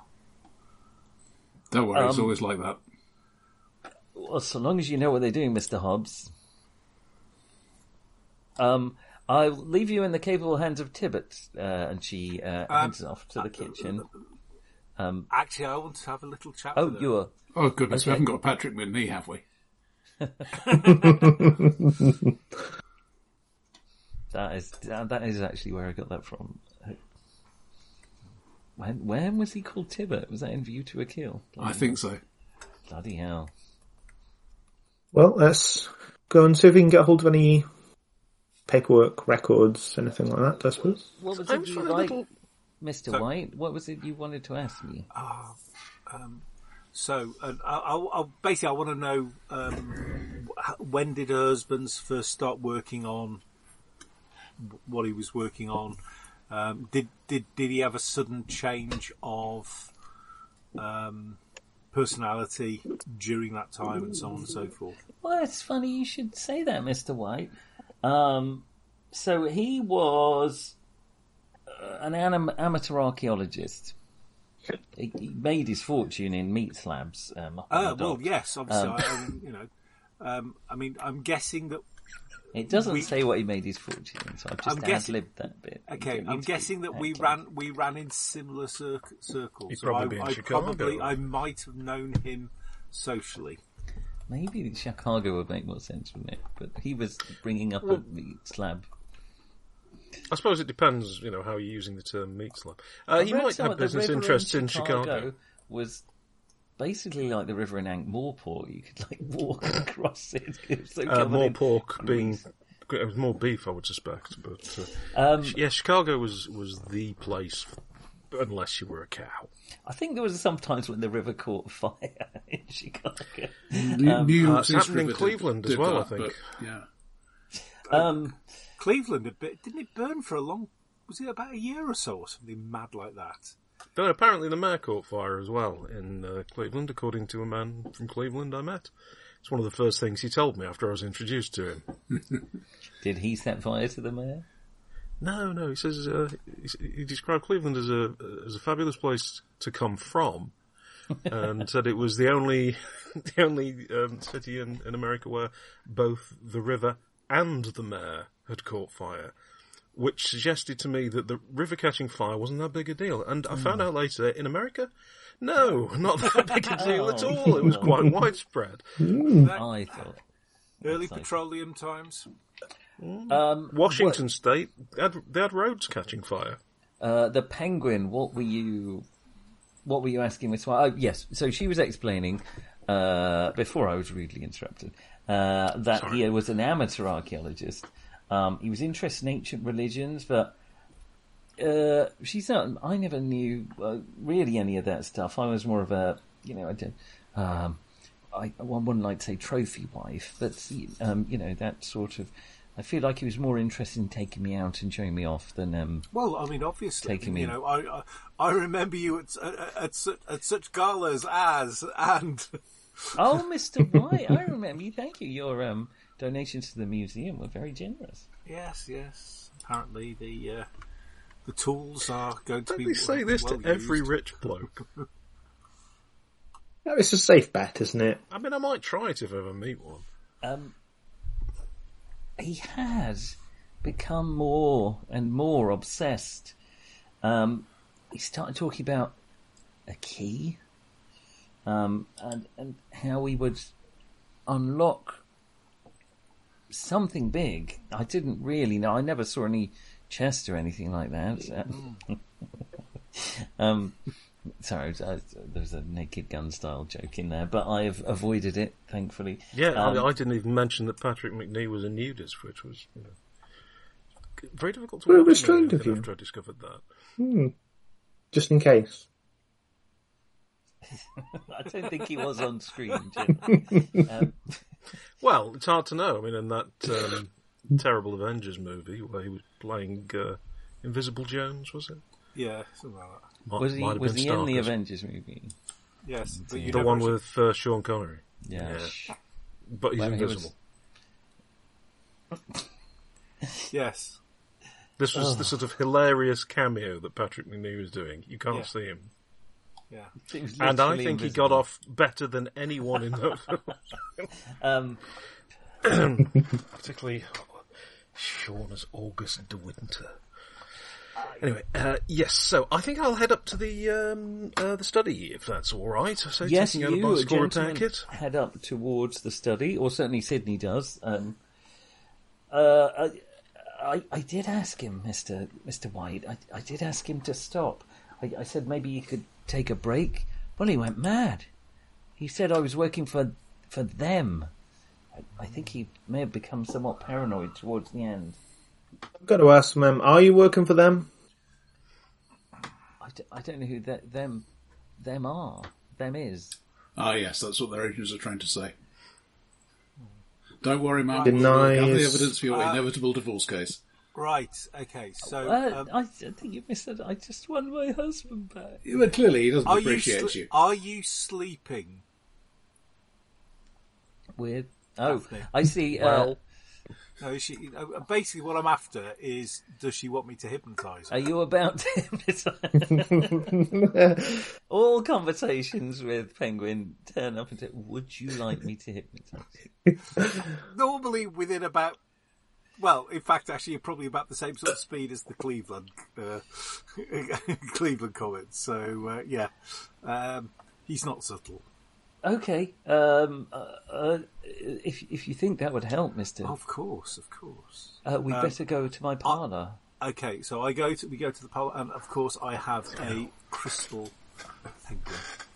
S1: Don't worry, it's
S2: Um,
S1: always like that.
S2: Well, so long as you know what they're doing, Mister Hobbs. Um, I'll leave you in the capable hands of Tibbet, uh, and she uh, heads off to the kitchen.
S5: Actually, I want to have a little chat.
S2: Oh,
S5: with her.
S2: you're
S1: Oh, goodness, we
S2: Okay.
S1: haven't got a Patrick Whitney, have we?
S2: that is that is actually where I got that from. When when was he called Tibbet? Was that in View to a Kill?
S1: I think so.
S2: Bloody hell!
S4: Well, let's go and see if we can get hold of any paperwork, records, anything like that, I suppose.
S2: What was
S3: I'm
S2: it you
S3: trying a
S2: like,
S3: little-
S2: Mister
S5: So-
S2: White? What was it you wanted to ask me?
S5: So, uh, I, I, basically, I want to know um, wh- when did her husband first start working on what he was working on? Um, did did did he have a sudden change of um, personality during that time, and so on and so forth?
S2: Well, it's funny you should say that, Mister White. Um, so he was uh, an anim- amateur archaeologist. He, he made his fortune in meat slabs. Um, up on
S5: Uh,
S2: the
S5: well,
S2: dock.
S5: yes, obviously.
S2: Um,
S5: I, I mean, you know, um, I mean, I'm guessing that.
S2: It doesn't
S5: we-
S2: say what he made his fortune in, so I've just
S5: I'm guessing-
S2: ad-libbed that bit. You
S5: Okay,
S2: don't need
S5: I'm
S2: to be
S5: guessing that we
S2: accurate.
S5: ran we ran in similar cir- circles.
S3: He'd
S5: So
S3: probably
S5: I,
S3: be in
S5: I
S3: Chicago.
S5: probably I might have known him socially.
S2: Maybe Chicago would make more sense, wouldn't it? But he was bringing up a meat slab.
S3: I suppose it depends, you know, how you're using the term meat slab. Uh, he
S2: I read
S3: might
S2: somewhere
S3: have
S2: the
S3: business
S2: river
S3: interests in Chicago.
S2: Was basically like the river in Ankh-Morpork. You could like walk across it. It was so
S3: Uh,
S2: covered
S3: more
S2: in
S3: pork being...
S2: grease.
S3: It was more beef, I would suspect. But uh,
S2: Um,
S3: yeah, Chicago was, was the place, unless you were a cow.
S2: I think there was some times when the river caught fire in Chicago.
S1: New, New
S3: uh,
S1: York
S3: it's
S1: City
S3: happened in
S1: River
S3: Cleveland
S1: did
S3: as well,
S1: that,
S3: I think.
S1: but, yeah.
S2: Um,
S5: Cleveland, a bit, didn't it burn for a long? Was it about a year or so, or something mad like that?
S3: No, apparently the mayor caught fire as well in uh, Cleveland, according to a man from Cleveland I met. It's one of the first things he told me after I was introduced to him.
S2: did he set fire to the mayor?
S3: No, no, he says uh, he, he described Cleveland as a as a fabulous place to come from, and said it was the only the only um, city in, in America where both the river and the mayor had caught fire, which suggested to me that the river catching fire wasn't that big a deal. And I found out later in America, no, not that big a deal at all. It was quite widespread.
S2: I thought.
S5: Early
S2: That's
S5: petroleum times.
S2: Um,
S3: Washington State, they had, they had roads catching fire.
S2: Uh, the Penguin. What were you? What were you asking, Miss White? Oh, yes. So she was explaining uh, before I was rudely interrupted uh, that
S3: Sorry.
S2: he was an amateur archaeologist. Um, he was interested in ancient religions, but uh, she's not. I never knew uh, really any of that stuff. I was more of a, you know, I did. Um, I, I wouldn't like to say trophy wife, but um, you know, that sort of I feel like he was more interested in taking me out and showing me off than um.
S5: Well, I mean, obviously,
S2: Taking
S5: you
S2: me-
S5: know, I, I I remember you at at, at, su- at such galas as and
S2: Oh, Mister White, I remember you. Thank you. Your um donations to the museum were very generous.
S5: yes, yes. Apparently, the uh, the tools are going to
S3: Don't
S5: be.
S3: they say this
S5: well
S3: to every
S5: used.
S3: rich bloke?
S4: No, it's a safe bet, isn't it?
S3: I mean, I might try it if I ever meet one.
S2: Um, he has become more and more obsessed. Um, he started talking about a key, um, and and how we would unlock something big. I didn't really know. I never saw any chest or anything like that. um, sorry, I, there was a Naked Gun style joke in there, but I have avoided it, thankfully.
S3: Yeah, I,
S2: Um,
S3: mean, I didn't even mention that Patrick McNee was a nudist, which was you know, very difficult to
S4: Very
S3: watch
S4: restrained
S3: me
S4: of you.
S3: after I discovered that.
S4: Hmm. Just in case.
S2: I don't think he was on screen, generally. um,
S3: Well, it's hard to know. I mean, in that um, terrible Avengers movie where he was playing uh, Invisible Jones, was it?
S5: Yeah, something like that.
S3: Might,
S2: was he
S3: might have
S2: was
S3: been
S2: he in the
S3: Starkers.
S2: Avengers movie?
S5: Yes, but you
S3: The
S5: never
S3: one
S5: actually-
S3: with uh, Sean Connery.
S2: Yeah.
S3: Yeah. But he's
S2: Well, he was-
S3: invisible.
S5: yes.
S3: This was
S2: Oh.
S3: the sort of hilarious cameo that Patrick McNee was doing. You can't
S5: Yeah.
S3: see him.
S5: Yeah.
S2: It was
S3: And I
S2: literally
S3: think he
S2: invisible.
S3: got off better than anyone in those
S2: Um,
S3: particularly Sean as August de Winter. Anyway, uh, yes, so I think I'll head up to the um, uh, the study, if that's all right. So
S2: yes,
S3: taking out a
S2: you,
S3: bicycle repair
S2: gentlemen,
S3: kit.
S2: head up towards the study, or certainly Sydney does. Um, uh, I, I, I did ask him, Mister Mister White. I, I did ask him to stop. I, I said maybe you could take a break. Well, he went mad. He said I was working for for them. I, I think he may have become somewhat paranoid towards the end.
S4: I've got to ask, ma'am, are you working for them?
S2: I, d- I don't know who that, them them are. Them is.
S1: Ah, yes, that's what their agents are trying to say. Don't worry, ma'am.
S4: Denies-
S1: We'll gather the evidence for your
S5: Uh,
S1: inevitable divorce case.
S5: Right. Okay. So,
S2: Uh,
S5: um,
S2: I, I think you missed it. I just want my husband back.
S1: Yeah, but clearly he doesn't
S5: are you,
S1: appreciate
S5: sle-
S1: you.
S5: are you sleeping?
S2: Weird. Oh,
S5: Daphne.
S2: I see.
S3: Well,
S2: uh,
S5: No, is she. Uh, basically, what I'm after is, does she want me to hypnotise her?
S2: are you about to hypnotise? All conversations with Penguin turn up into, would you like me to hypnotise you?
S5: Normally, within about. Well, in fact, actually, probably about the same sort of speed as the Cleveland uh, Cleveland comments. So, uh, yeah, um, he's not subtle.
S2: Okay. Um, uh, uh, if if you think that would help, Mister,
S5: Of course, of course.
S2: uh, we
S5: um,
S2: better go to my parlour.
S5: Okay, so I go to we go to the pole, and of course, I have a crystal penguin.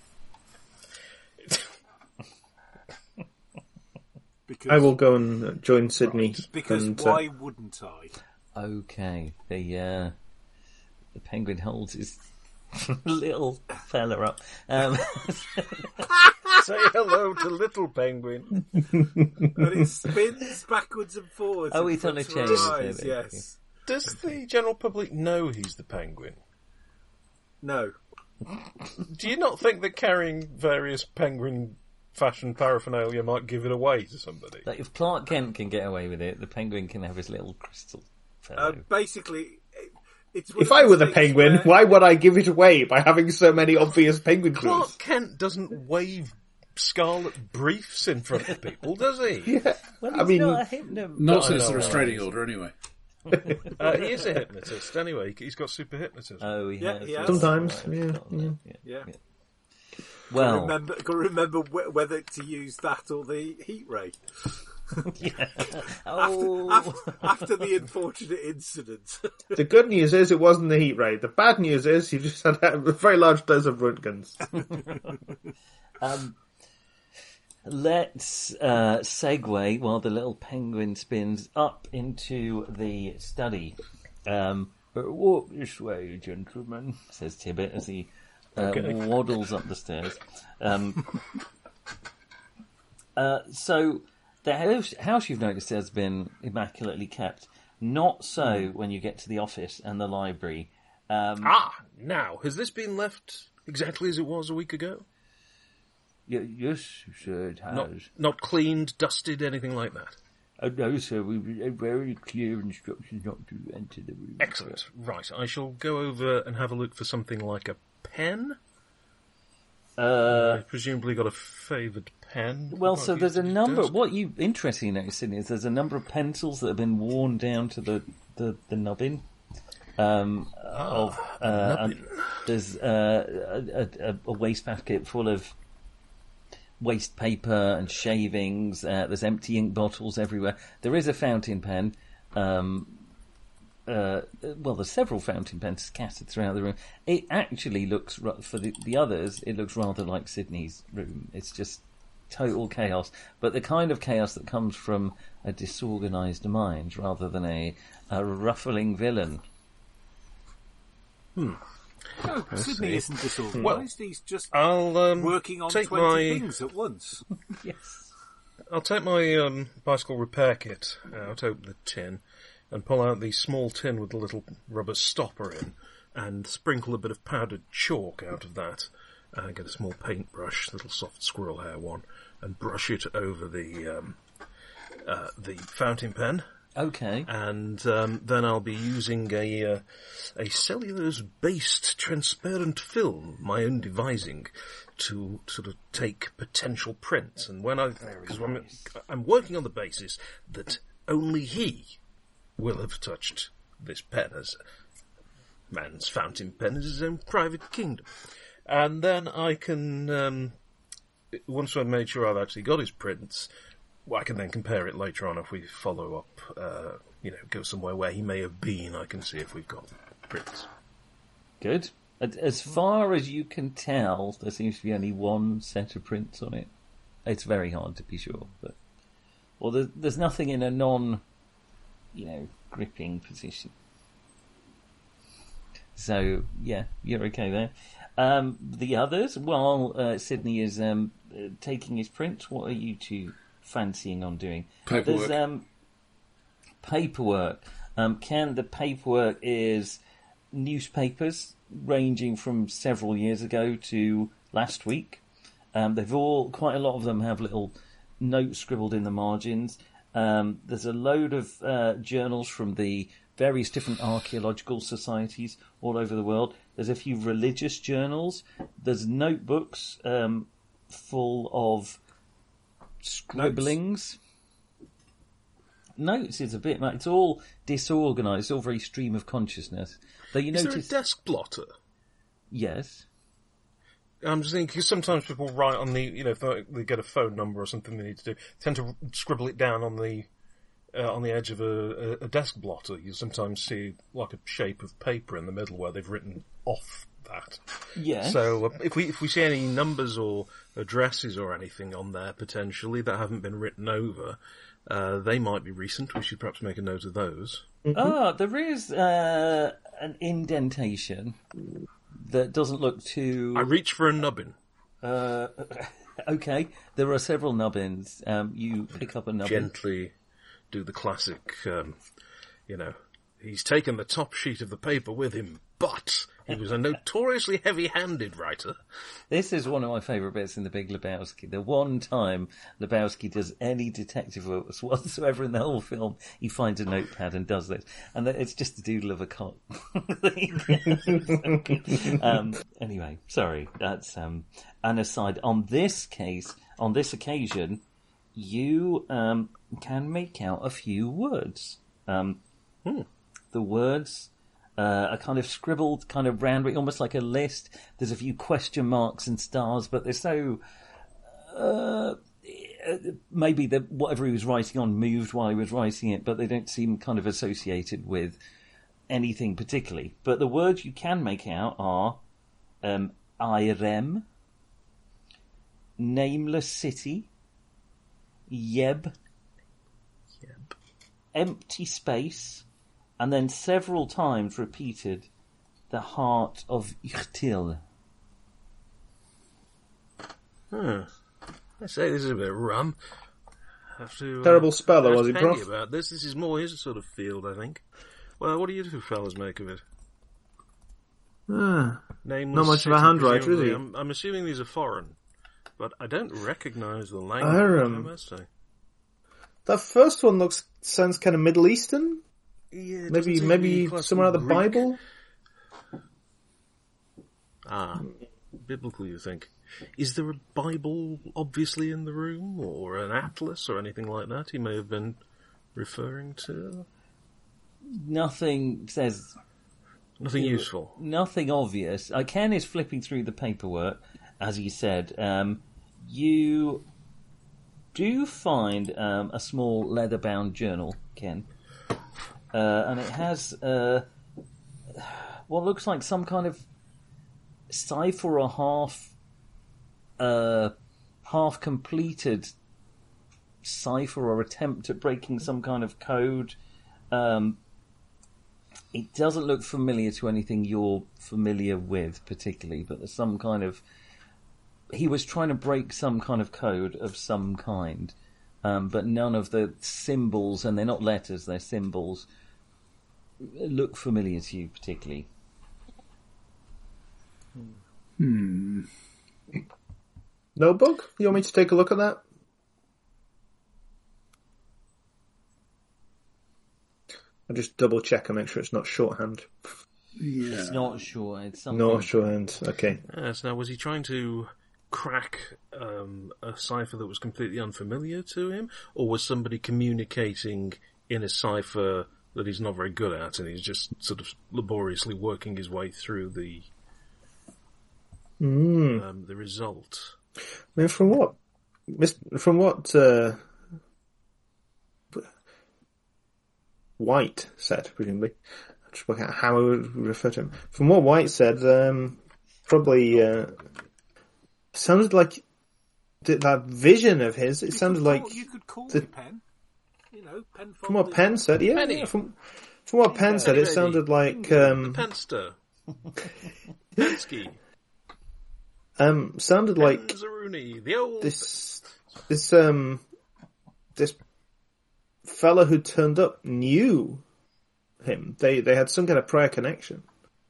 S5: Because,
S4: I will go and join Sydney.
S5: because
S4: and, uh,
S5: why wouldn't I?
S2: Okay. The uh, the Penguin holds his little fella up. Um,
S3: say hello to little Penguin.
S5: And it spins backwards and forwards.
S2: Oh,
S5: in
S2: he's on a
S5: front of
S2: chain,
S5: her
S2: is
S5: eyes,
S2: it?
S5: yes.
S3: Does the general public know he's the Penguin?
S5: No.
S3: Do you not think that carrying various Penguin fashion paraphernalia might give it away to somebody?
S2: like if Clark Kent can get away with it, the Penguin can have his little crystal fellow.
S5: Uh, basically, it- it's one
S4: If
S5: of
S4: I
S5: those
S4: were the
S5: things
S4: penguin,
S5: where-
S4: why would I give it away by having so many obvious penguin clues?
S3: Clark Kent doesn't wave scarlet briefs in front of people, does he?
S4: Yeah.
S2: well,
S4: I
S2: he's
S4: mean,
S2: not a hypno.
S1: Not
S3: I
S1: since
S3: know,
S1: the
S3: I know.
S1: restraining order, anyway.
S3: Uh, he is a hypnotist anyway. He's got super hypnotism.
S2: Oh, he
S5: Yeah,
S2: has.
S5: he has.
S4: Sometimes,
S2: Right,
S4: yeah,
S2: I've forgotten that,
S5: Yeah.
S2: Well,
S5: remember, got to remember wh- whether to use that or the heat ray.
S2: yeah. Oh,
S5: After, after the unfortunate incident.
S4: the good news is it wasn't the heat ray. The bad news is you just had a very large dose of Röntgens.
S2: um, let's uh, segue while the little penguin spins up into the study. Um, walk this way, gentlemen, says Tibbet as he uh,
S3: Okay.
S2: waddles up the stairs. Um, uh, so the house, house you've noticed has been immaculately kept. Not so when you get to the office and the library. Um,
S3: Ah, now, has this been left exactly as it was a week ago?
S2: y- yes, sir, it has.
S3: Not, not cleaned, dusted, anything like that?
S2: Oh, no, sir, we have very clear instructions not to enter the room.
S3: Excellent. Right, I shall go over and have a look for something like a pen.
S2: Uh,
S3: I've presumably got a favoured pen.
S2: well,
S3: Might
S2: so
S3: be
S2: there's a
S3: used to
S2: number.
S3: desk.
S2: What you interesting noticing is there's a number of pencils that have been worn down to the the, the nubbin. Um, of uh, and there's uh, a, a, a wastebasket full of waste paper and shavings. Uh, there's empty ink bottles everywhere. There is a fountain pen. Um, uh, well, there's several fountain pens scattered throughout the room. It actually looks, for the, the others, it looks rather like Sydney's room. It's just total chaos, but the kind of chaos that comes from a disorganised mind rather than a, a ruffling villain.
S5: No, Sydney
S3: see.
S5: isn't disorganised.
S3: Well,
S5: He's just
S3: I'll um,
S5: working on
S3: take
S5: twenty
S3: my
S5: things at once.
S2: Yes.
S3: I'll take my um, bicycle repair kit out, open the tin, and pull out the small tin with the little rubber stopper in, and sprinkle a bit of powdered chalk out of that, and get a small paintbrush, little soft squirrel hair one, and brush it over the um, uh, the fountain pen.
S2: Okay.
S3: And um, then I'll be using a uh, a cellulose-based transparent film, my own devising, to sort of take potential prints. And when I, because I'm, I'm working on the basis that only he will have touched this pen, as man's fountain pen is his own private kingdom. And then I can, um, once I've made sure I've actually got his prints, well, I can then compare it later on if we follow up, uh, you know, go somewhere where he may have been. I can see if we've got prints.
S2: Good. As far as you can tell, there seems to be only one set of prints on it. It's very hard to be sure, but well, there's, there's nothing in a non, you know, gripping position. So yeah, you're okay there. Um, the others, while uh, Sydney is um, uh, taking his prints, what are you two fancying on doing?
S1: Paperwork.
S2: There's um, paperwork. Um, Ken, the paperwork is newspapers ranging from several years ago to last week. Um, they've all, quite a lot of them have little notes scribbled in the margins. Um, there's a load of uh, journals from the various different archaeological societies all over the world. There's a few religious journals. There's notebooks um, full of scribblings. Notes. Notes is a bit like, it's all disorganised, all very stream of consciousness. Though you
S3: Is
S2: notice,
S3: there a desk blotter?
S2: yes,
S3: I'm just thinking, because sometimes people write on the, you know, if they, they get a phone number or something they need to do, tend to scribble it down on the uh, on the edge of a, a, a desk blotter. You sometimes see like a shape of paper in the middle where they've written off that.
S2: yes.
S3: So uh, if we if we see any numbers or addresses or anything on there potentially that haven't been written over, uh, they might be recent. We should perhaps make a note of those.
S2: Ah, there is uh, an indentation that doesn't look too.
S3: I reach for a nubbin.
S2: Uh, okay, there are several nubbins. Um, you pick up a nubbin.
S3: Gently do the classic, um, you know, he's taken the top sheet of the paper with him, but he was a notoriously heavy-handed writer.
S2: This is one of my favourite bits in The Big Lebowski. The one time Lebowski does any detective work whatsoever in the whole film, he finds a notepad and does this. And it's just the doodle of a cock. um, anyway, sorry. That's um, an aside. On this case, on this occasion, you um, can make out a few words. Um,
S3: Hmm.
S2: The words uh, are kind of scribbled, kind of round, almost like a list. There's a few question marks and stars, but they're so... Uh, maybe the, whatever he was writing on moved while he was writing it, but they don't seem kind of associated with anything particularly. But the words you can make out are um, Irem, Nameless City, Yeb,
S3: Yep.
S2: Empty Space, and then several times repeated, the heart of Ichtil.
S3: Huh. I say this is a bit rum. have to... Uh,
S4: Terrible spell, or
S3: ask
S4: was he,
S3: Penny
S4: Prof?
S3: about this. This is more his sort of field, I think. Well, what do you two fellas make of it?
S4: Ah,
S3: Nameless
S4: not much of a
S3: city,
S4: handwriter, is
S3: presumably.
S4: he?
S3: I'm, I'm assuming these are foreign, but I don't recognise the language,
S4: Aram.
S3: I must say.
S4: that first one looks sounds kind of Middle Eastern.
S3: Yeah, it
S4: Maybe
S3: doesn't seem to
S4: maybe
S3: be classical
S4: somewhere out of the
S3: Greek.
S4: Bible.
S3: Ah, biblical, you think? Is there a Bible obviously in the room, or an atlas, or anything like that he may have been referring to?
S2: Nothing says
S3: Nothing useful.
S2: nothing obvious. Uh, Ken is flipping through the paperwork, as he said. Um, you do find um, a small leather-bound journal, Ken, uh, and it has uh, what looks like some kind of cipher or half, uh, half completed cipher or attempt at breaking some kind of code. Um, It doesn't look familiar to anything you're familiar with particularly, but there's some kind of... He was trying to break some kind of code of some kind, um, but none of the symbols, and they're not letters, they're symbols, look familiar to you particularly.
S1: Hmm.
S4: Notebook? You want me to take a look at that? I'll just double check and make sure it's not shorthand.
S1: Yeah.
S2: It's not sure, it's something...
S4: No shorthand, okay.
S3: Yes, now was he trying to crack um, a cipher that was completely unfamiliar to him, or was somebody communicating in a cipher that he's not very good at, and he's just sort of laboriously working his way through the
S4: Mm.
S3: um, the result?
S4: I mean, from what, from what uh, White said, presumably, I'll just work out how I would refer to him. From what White said, um, probably uh, sounded like th- that vision of his. It
S5: You
S4: sounded
S5: could
S4: like
S5: call, you could call
S4: the-
S5: me Penn. You know, Penn.
S4: from what Penn said. Yeah,
S3: Penny.
S4: yeah, from from what Penn said, it
S3: Penny.
S4: sounded like
S3: the
S4: um,
S3: Penster. Pensky.
S4: um, sounded like
S3: Penzaruni, the old...
S4: this this um this fella who turned up knew him. They they had some kind of prior connection.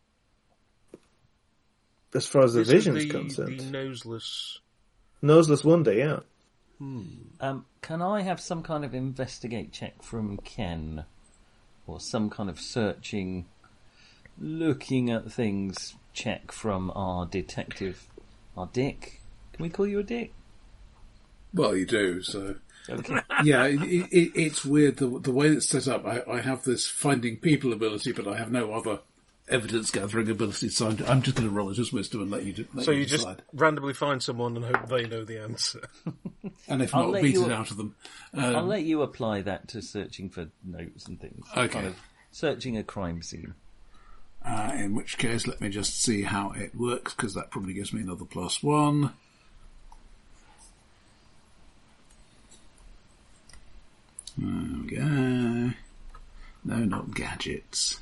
S4: As far as the
S3: This
S4: vision's
S3: was the,
S4: concerned.
S3: the noseless...
S4: Noseless Wonder, yeah.
S2: Um, can I have some kind of investigate check from Ken? Or some kind of searching, looking at things check from our detective, our Dick? Can we call you a Dick?
S1: Well, you do, so...
S2: Okay.
S1: Yeah, it, it, it's weird, the, the way it's set up. I, I have this finding people ability, but I have no other evidence-gathering ability, so I'm, I'm just going to roll it as wisdom and let you, do, let
S3: So
S1: you
S3: you just
S1: decide.
S3: randomly find someone and hope they know the answer.
S1: And if
S2: I'll
S1: not,
S2: let
S1: beat
S2: you-
S1: it out of them.
S2: I'll
S1: Um,
S2: let you apply that to searching for notes and things.
S1: Okay.
S2: Kind of searching a crime scene.
S1: Uh, in which case, let me just see how it works, because that probably gives me another plus one. There we go. No, not gadgets.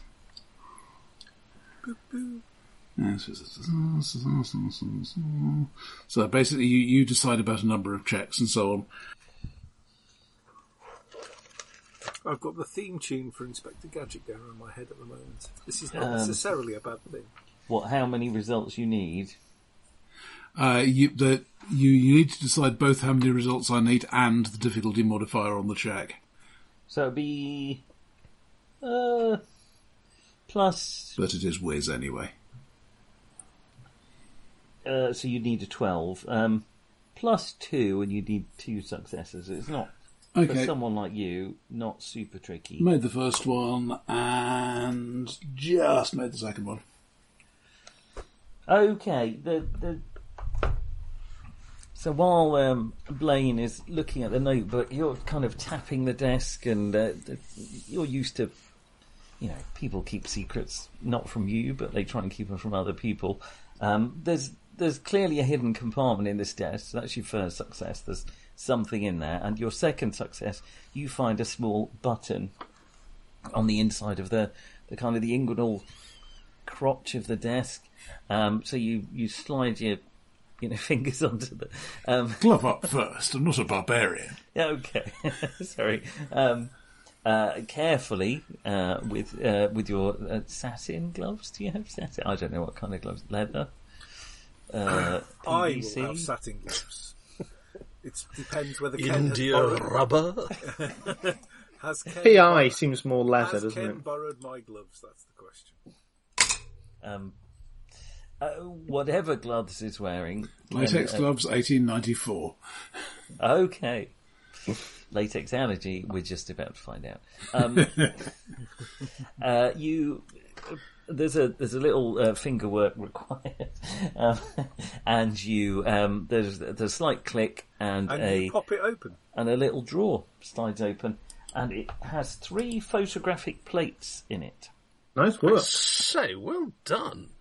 S1: So basically, you, you decide about a number of checks and so on.
S5: I've got the theme tune for Inspector Gadget going on in my head at the moment. This is not
S2: Um,
S5: necessarily a bad thing.
S2: What? How many results you need?
S1: Uh, you, the, you, you need to decide both how many results I need and the difficulty modifier on the check.
S2: So it'd be uh plus.
S1: But it is whiz anyway.
S2: Uh, so you need a twelve. Um, plus two, and you need two successes. It's not for
S1: Okay.
S2: someone like you, not super tricky.
S1: Made the first one and just made the second one.
S2: Okay, the the. So while um, Blaine is looking at the notebook, you're kind of tapping the desk, and uh, the, you're used to, you know, people keep secrets not from you, but they try and keep them from other people. Um, there's there's clearly a hidden compartment in this desk. So that's your first success. There's something in there, and your second success, you find a small button on the inside of the, the kind of the inguinal crotch of the desk. Um, so you, you slide your you know, fingers onto the. Um,
S1: Glove up first. I'm not a barbarian.
S2: okay, sorry. Um, uh, carefully uh, with uh, with your uh, satin gloves. Do you have satin? I don't know what kind of gloves. Leather. Uh,
S5: I
S2: P V C?
S5: will have satin gloves. It depends whether Ken
S3: India
S5: has borrowed,
S3: rubber.
S5: has Ken
S4: P I
S5: borrowed,
S4: seems more leather,
S5: has
S4: doesn't
S5: Ken
S4: it?
S5: borrowed my gloves? That's the question.
S2: Um, uh, whatever gloves is wearing.
S1: Latex
S2: and, uh,
S1: gloves, eighteen ninety-four.
S2: Okay. Latex allergy, we're just about to find out. Um, uh, you, there's a there's a little uh, finger work required, um, and you um, there's there's a slight click and,
S5: And
S2: a
S5: you pop it open.
S2: and a little drawer slides open, and it has three photographic plates in it.
S4: Nice work.
S3: Say, well done.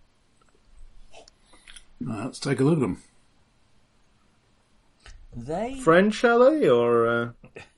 S1: Now, let's take a look at them.
S2: They
S4: French, are they? Or, uh...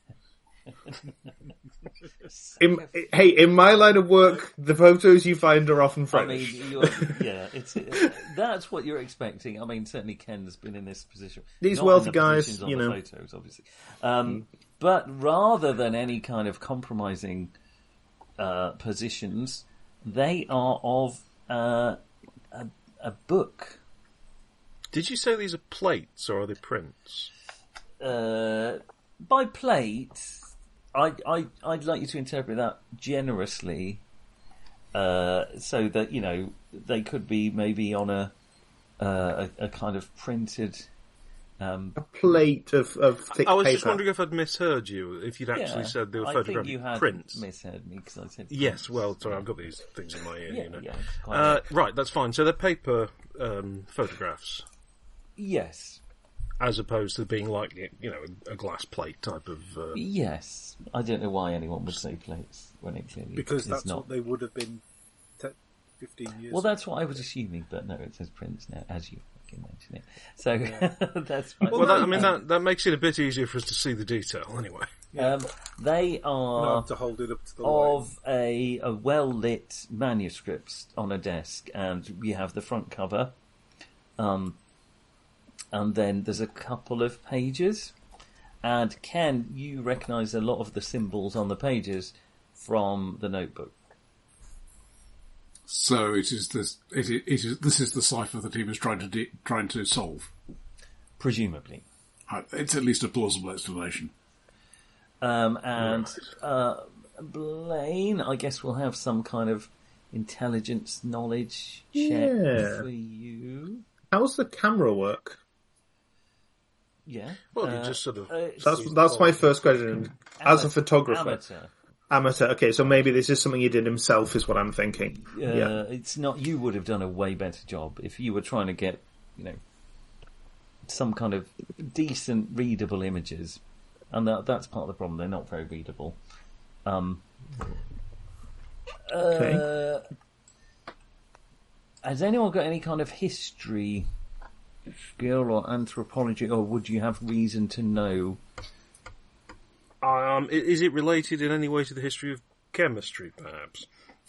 S4: in, hey, in my line of work, the photos you find are often
S2: I
S4: French.
S2: mean, you're, yeah, it's it, that's what you're expecting. I mean, certainly Ken's been in this position.
S4: These
S2: Not
S4: wealthy
S2: in the
S4: guys,
S2: positions on
S4: you
S2: the
S4: know.
S2: photos, obviously. Um, but rather than any kind of compromising uh, positions, they are of uh, a, a book.
S3: Did you say these are plates or are they prints?
S2: Uh, by plate, I, I, I'd like you to interpret that generously, uh, so that, you know, they could be maybe on a uh, a, a kind of printed. Um,
S4: A plate of, of thick
S3: I was
S4: paper.
S3: just wondering if I'd misheard you, if you'd actually
S2: yeah,
S3: said they were
S2: I think
S3: photographic
S2: you had
S3: prints.
S2: misheard me because I said
S3: Yes, well, sorry, I've got these things in my ear,
S2: Yeah,
S3: you know.
S2: yeah, quite
S3: uh,
S2: right.
S3: right, that's fine. So they're paper um, photographs,
S2: Yes,
S3: as opposed to being like, you know, a glass plate type of... Uh...
S2: yes. I don't know why anyone would say plates when it clearly
S5: Because
S2: is
S5: that's
S2: not.
S5: what they would have been te- fifteen years
S2: Well,
S5: ago.
S2: that's what I was assuming, but no, it says prints now, as you fucking mention it. So that's fine.
S3: Well, that, I mean, that, that makes it a bit easier for us to see the detail, anyway.
S2: Um, they
S5: I'll
S2: are
S5: have to hold it up to the light.
S2: of a, a well-lit manuscript on a desk, and you have the front cover, um, and then there's a couple of pages. And Ken, you recognise a lot of the symbols on the pages from the notebook.
S1: So it is this. It, is- it is. This is the cipher that he was trying to de- trying to solve.
S2: Presumably.
S1: Uh, It's at least a plausible explanation.
S2: Um, and uh, Blaine, I guess we'll have some kind of intelligence knowledge check
S4: Yeah.
S2: for you.
S4: How's the camera work?
S2: Yeah.
S3: Well, you
S2: Uh,
S3: just sort of...
S2: uh,
S4: That's that's my first question. As a photographer,
S2: Amateur.
S4: amateur. Okay, so maybe this is something he did himself, is what I'm thinking.
S2: Uh,
S4: yeah.
S2: It's not. You would have done a way better job if you were trying to get, you know, some kind of decent readable images, and that, that's part of the problem. They're not very readable. Um,
S4: Okay.
S2: uh, has anyone got any kind of history skill or anthropology, or would you have reason to know?
S3: Um, i- is it related in any way to the history of chemistry, perhaps?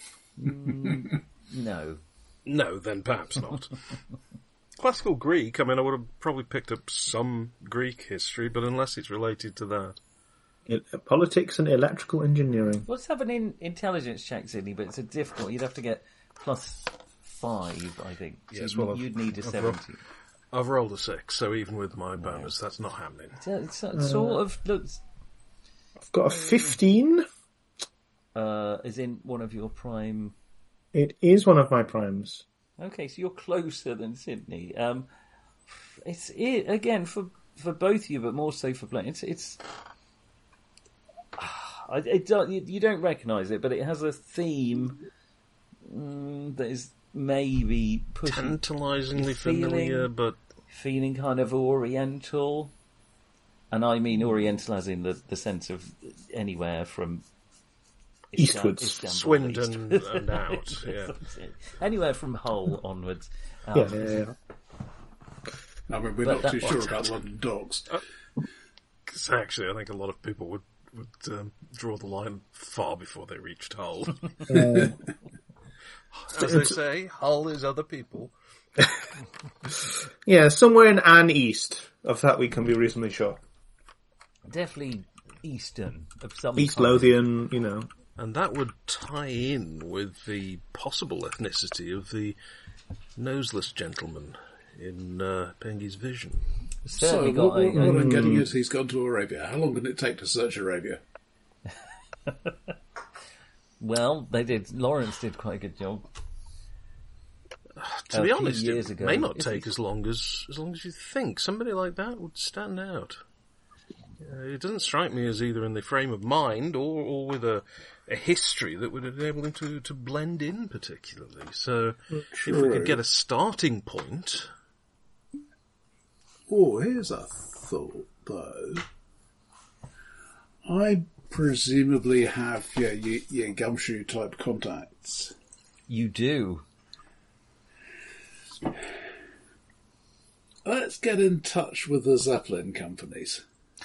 S2: No.
S3: No, then perhaps not. Classical Greek, I mean, I would have probably picked up some Greek history, but unless it's related to that.
S4: Il- Politics and electrical engineering.
S2: Let's have an in- intelligence check, Sydney, but it's a difficult. You'd have to get plus five, I think. So
S3: Yes,
S2: you'd,
S3: well, I've-
S2: you'd need a
S3: I've
S2: seventy.
S3: I've rolled a six, so even with my bonus, that's not happening.
S2: So it so- sort of looks,
S4: I've got a fifteen.
S2: uh, as in one of your prime.
S4: It is one of my primes.
S2: Okay, so you're closer than Sydney. Um, it's it again for for both of you, but more so for Blaine. It's it's. I, it don't, you, you don't recognise it, but it has a theme mm, that is maybe pushing,
S3: Tantalisingly
S2: feeling-
S3: familiar, but
S2: feeling kind of Oriental, and I mean Oriental as in the, the sense of anywhere from Istan-
S4: Eastwards.
S2: Istanbul
S3: Swindon
S2: east.
S3: and out, yeah.
S2: Anywhere from Hull onwards. Um,
S4: Yeah, yeah, yeah.
S1: I mean, we're
S2: But
S1: not
S2: that-
S1: too sure about London docks.
S3: 'cause actually I think a lot of people would, would um, draw the line far before they reached Hull.
S4: Uh,
S3: As they say, Hull is other people.
S4: Yeah, somewhere in Anne East. Of that we can be reasonably sure.
S2: Definitely Eastern of some
S4: East
S2: kind.
S4: Lothian, you know.
S3: And that would tie in with the possible ethnicity of the noseless gentleman in uh, Pengy's vision.
S1: So,
S2: Certainly
S1: what,
S2: got a,
S1: what, what
S2: a-
S1: I'm getting is he's gone to Arabia. How long can it take to search Arabia?
S2: well, they did. Lawrence did quite a good job.
S3: To
S2: A
S3: be
S2: few
S3: honest,
S2: years
S3: it
S2: ago.
S3: may not
S2: Is
S3: take
S2: it-
S3: as long as as long as you think. Somebody like that would stand out. Uh, it doesn't strike me as either in the frame of mind or, or with a, a history that would enable him to, to blend in particularly. So if we could get a starting point...
S1: Oh, here's a thought, though. I presumably have your, your, your gumshoe type contacts.
S2: You do.
S1: Let's get in touch with the Zeppelin companies.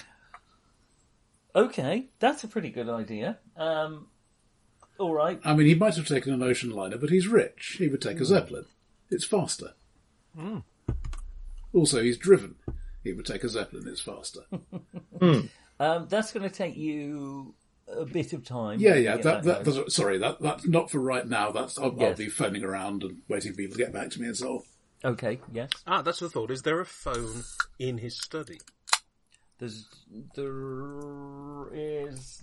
S2: Okay, that's a pretty good idea. Um, all right.
S1: I mean, he might have taken an ocean liner, but he's rich. He would take a Zeppelin. It's faster. Also, he's driven. He would take a Zeppelin. It's faster.
S2: Um, that's going to take you a bit of time.
S1: Yeah,
S2: to
S1: yeah.
S2: get
S1: That, that,
S2: going.
S1: that's, sorry, that, that's not for right now. That's I'll, I'll
S2: Yes.
S1: be phoning around and waiting for people to get back to me and so on.
S2: Okay, yes.
S3: Ah, that's the thought. Is there a phone in his study?
S2: There's, there is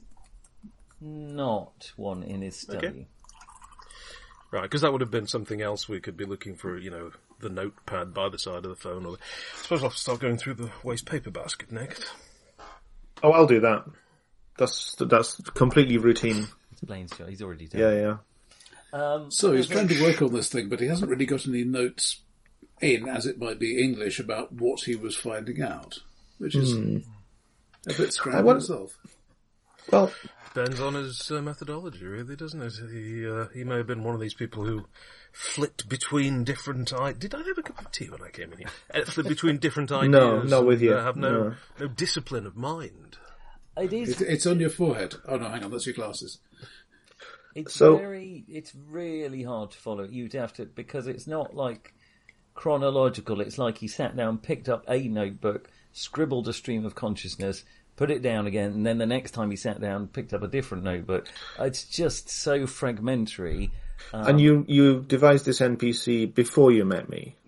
S2: not one in his study.
S3: Okay. Right, because that would have been something else we could be looking for, you know, the notepad by the side of the phone. Or the... I suppose I'll start going through the waste paper basket next.
S4: Oh, I'll do that. That's that's completely routine.
S2: It's Blaine's job. He's already done.
S4: Yeah, yeah.
S2: Um,
S1: So he's trying to work on this thing, but he hasn't really got any notes in, as it might be English, about what he was finding out, which is a bit scrambled
S4: want-
S1: itself.
S4: Well,
S3: Depends on his uh, methodology, really, doesn't it? He uh, he may have been one of these people who flipped between different ideas. Did I have a cup of tea when I came in here? Uh, flipped between different ideas.
S4: No, not with
S3: and,
S4: you.
S3: Uh, have no,
S4: No.
S3: no discipline of mind.
S2: it is.
S1: It, it's on your forehead. Oh no, hang on, that's your glasses.
S2: It's
S4: So-
S2: very. It's really hard to follow. You'd have to because it's not like chronological. It's like he sat down, picked up a notebook, scribbled a stream of consciousness, put it down again, and then the next time he sat down, picked up a different notebook. It's just so fragmentary. Um,
S4: and you you devised this N P C before you met me.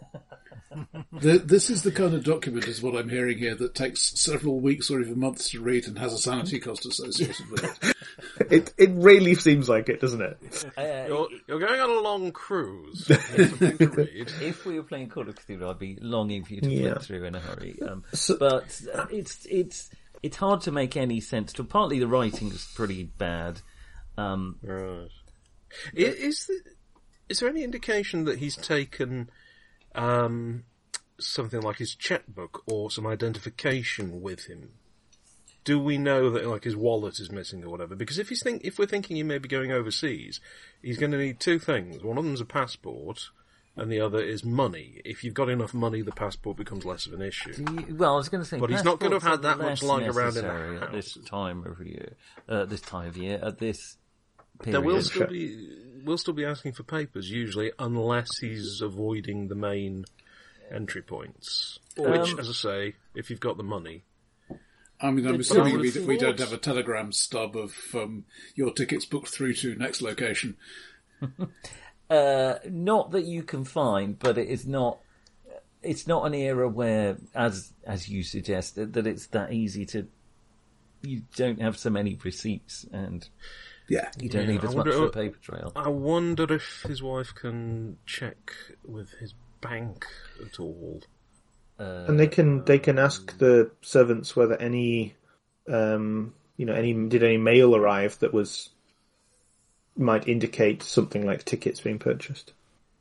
S1: The, this is the kind of document, is what I'm hearing here, that takes several weeks or even months to read and has a sanity cost associated with it.
S4: It it really seems like it, doesn't it?
S2: uh,
S3: You're, you're going on a long cruise. You have something to read.
S2: if we were playing Call of Cthulhu, I'd be longing for you to
S4: Yeah.
S2: flip through in a hurry. Um, but uh, it's it's it's hard to make any sense to. Partly the writing is pretty bad. Um,
S3: Right. I- Is, the, is there any indication that he's taken um, something like his checkbook or some identification with him? Do we know that, like, his wallet is missing or whatever? Because if he's think, if we're thinking he may be going overseas, he's going to need two things. One of them's a passport, and the other is money. If you've got enough money, the passport becomes less of an issue.
S2: you- well, I was going to say,
S3: But he's not going to have had
S2: passports
S3: that
S2: are
S3: much
S2: less
S3: lying around in the
S2: necessary at this
S3: house.
S2: time of year. Uh, this time of year, at this period.
S3: There will still be we'll still be asking for papers usually, unless he's avoiding the main entry points. Which,
S2: Um,
S3: as I say, if you've got the money,
S1: I mean, I'm
S2: The
S1: assuming we,
S2: download
S1: we don't
S2: thoughts.
S1: have a telegram stub of um, your tickets booked through to next location.
S2: Uh, not that you can find, but it is not. It's not an era where, as as you suggested, that it's that easy to. You don't have so many receipts, and
S1: Yeah.
S2: you don't
S3: Yeah,
S2: need
S3: I
S2: as much
S3: wonder-
S2: for a paper trail.
S3: I wonder if his wife can check with his bank at all.
S4: And they can they can ask the servants whether any, um, you know, any did any mail arrive that was might indicate something like tickets being purchased.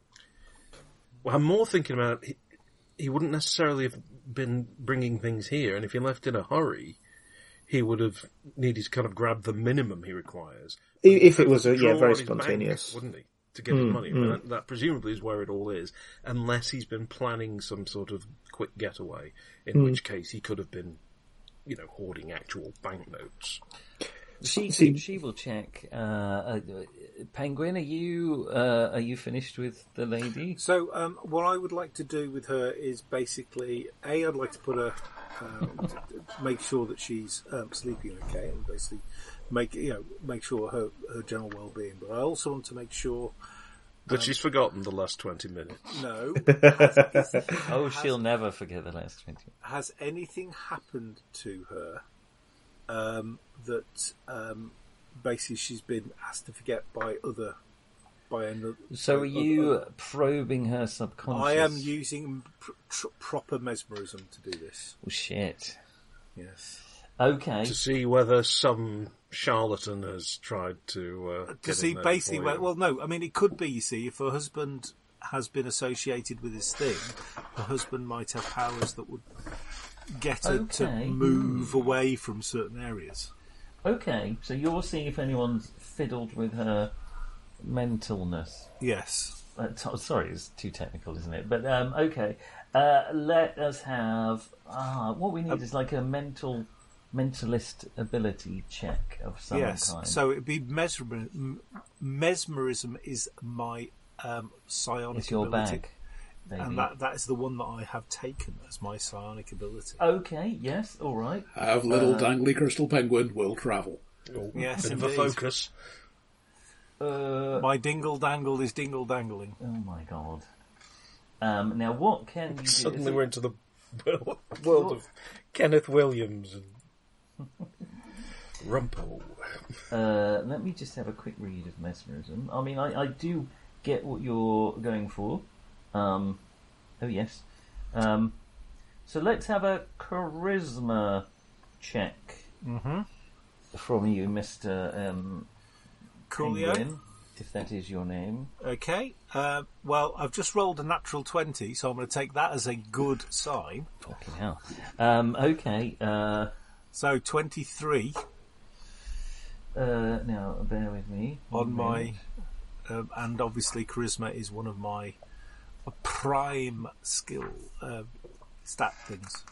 S3: Well, I'm more thinking about he, he wouldn't necessarily have been bringing things here, and if he left in a hurry, he would have needed to kind of grab the minimum he requires.
S4: I- If it was a,
S3: Draw
S4: yeah, very
S3: on his bank,
S4: spontaneous.
S3: wouldn't he? To get his money. But that, that presumably is where it all is, unless he's been planning some sort of quick getaway, in which case he could have been, you know, hoarding actual banknotes.
S2: She
S4: See-
S2: she will check. Uh, uh, Penguin, are you uh, are you finished with the lady?
S5: So, um, what I would like to do with her is basically, A, I'd like to put her, um, to make sure that she's um, sleeping okay, and basically make you know make sure her her general well-being. But I also want to make sure
S3: That she's forgotten the last twenty minutes.
S5: no. Has, is,
S2: Oh,
S5: has,
S2: she'll never forget the last twenty.
S5: has anything happened to her um, that um, basically she's been asked to forget by other by another?
S2: So are
S5: by
S2: you
S5: other-
S2: probing her subconscious?
S5: I am using pr- tr- proper mesmerism to do this.
S2: Oh, shit.
S5: Yes.
S2: Okay.
S3: To see whether some charlatan has tried to uh,
S5: To
S3: get
S5: see
S3: in there
S5: basically,
S3: before
S5: well,
S3: you.
S5: well, no, I mean it could be. You see, if her husband has been associated with this thing, her husband might have powers that would get her to
S2: Okay.
S5: move away from certain areas.
S2: Okay, so you're seeing if anyone's fiddled with her mentalness.
S5: Yes.
S2: Uh, t- sorry, it's too technical, isn't it? But um, okay, uh, let us have. Ah, what we need is like a mental, mentalist ability check of some
S5: Yes.
S2: kind.
S5: So it'd be mesmerism. Mesmerism is my um, psionic
S2: it's your
S5: ability,
S2: bag, baby.
S5: and that that is the one that I have taken as my psionic ability.
S2: Okay, yes, all right.
S1: Have little dangly crystal penguin will travel.
S3: Oh,
S5: Yes,
S3: bit of a
S5: indeed.
S3: focus.
S2: Uh,
S5: My dingle dangle is dingle dangling.
S2: oh my god. Um, now, what can you do?
S3: Suddenly
S2: Is
S3: we're
S2: it-
S3: into the world of Kenneth Williams and Rumpel.
S2: Uh, let me just have a quick read of mesmerism. I mean, I, I do get what you're going for. Um, oh yes. Um, so let's have a charisma check
S5: Mm-hmm.
S2: from you, Mister Um,
S5: Coolio.
S2: Penguin, if that is your name.
S5: Okay. Uh, well, I've just rolled a natural twenty, so I'm going to take that as a good sign.
S2: Fucking hell. Um, okay. Uh,
S5: So twenty-three
S2: uh, now, bear with me.
S5: on
S2: One
S5: my,
S2: minute.
S5: um, and obviously charisma is one of my prime skill uh, stat things.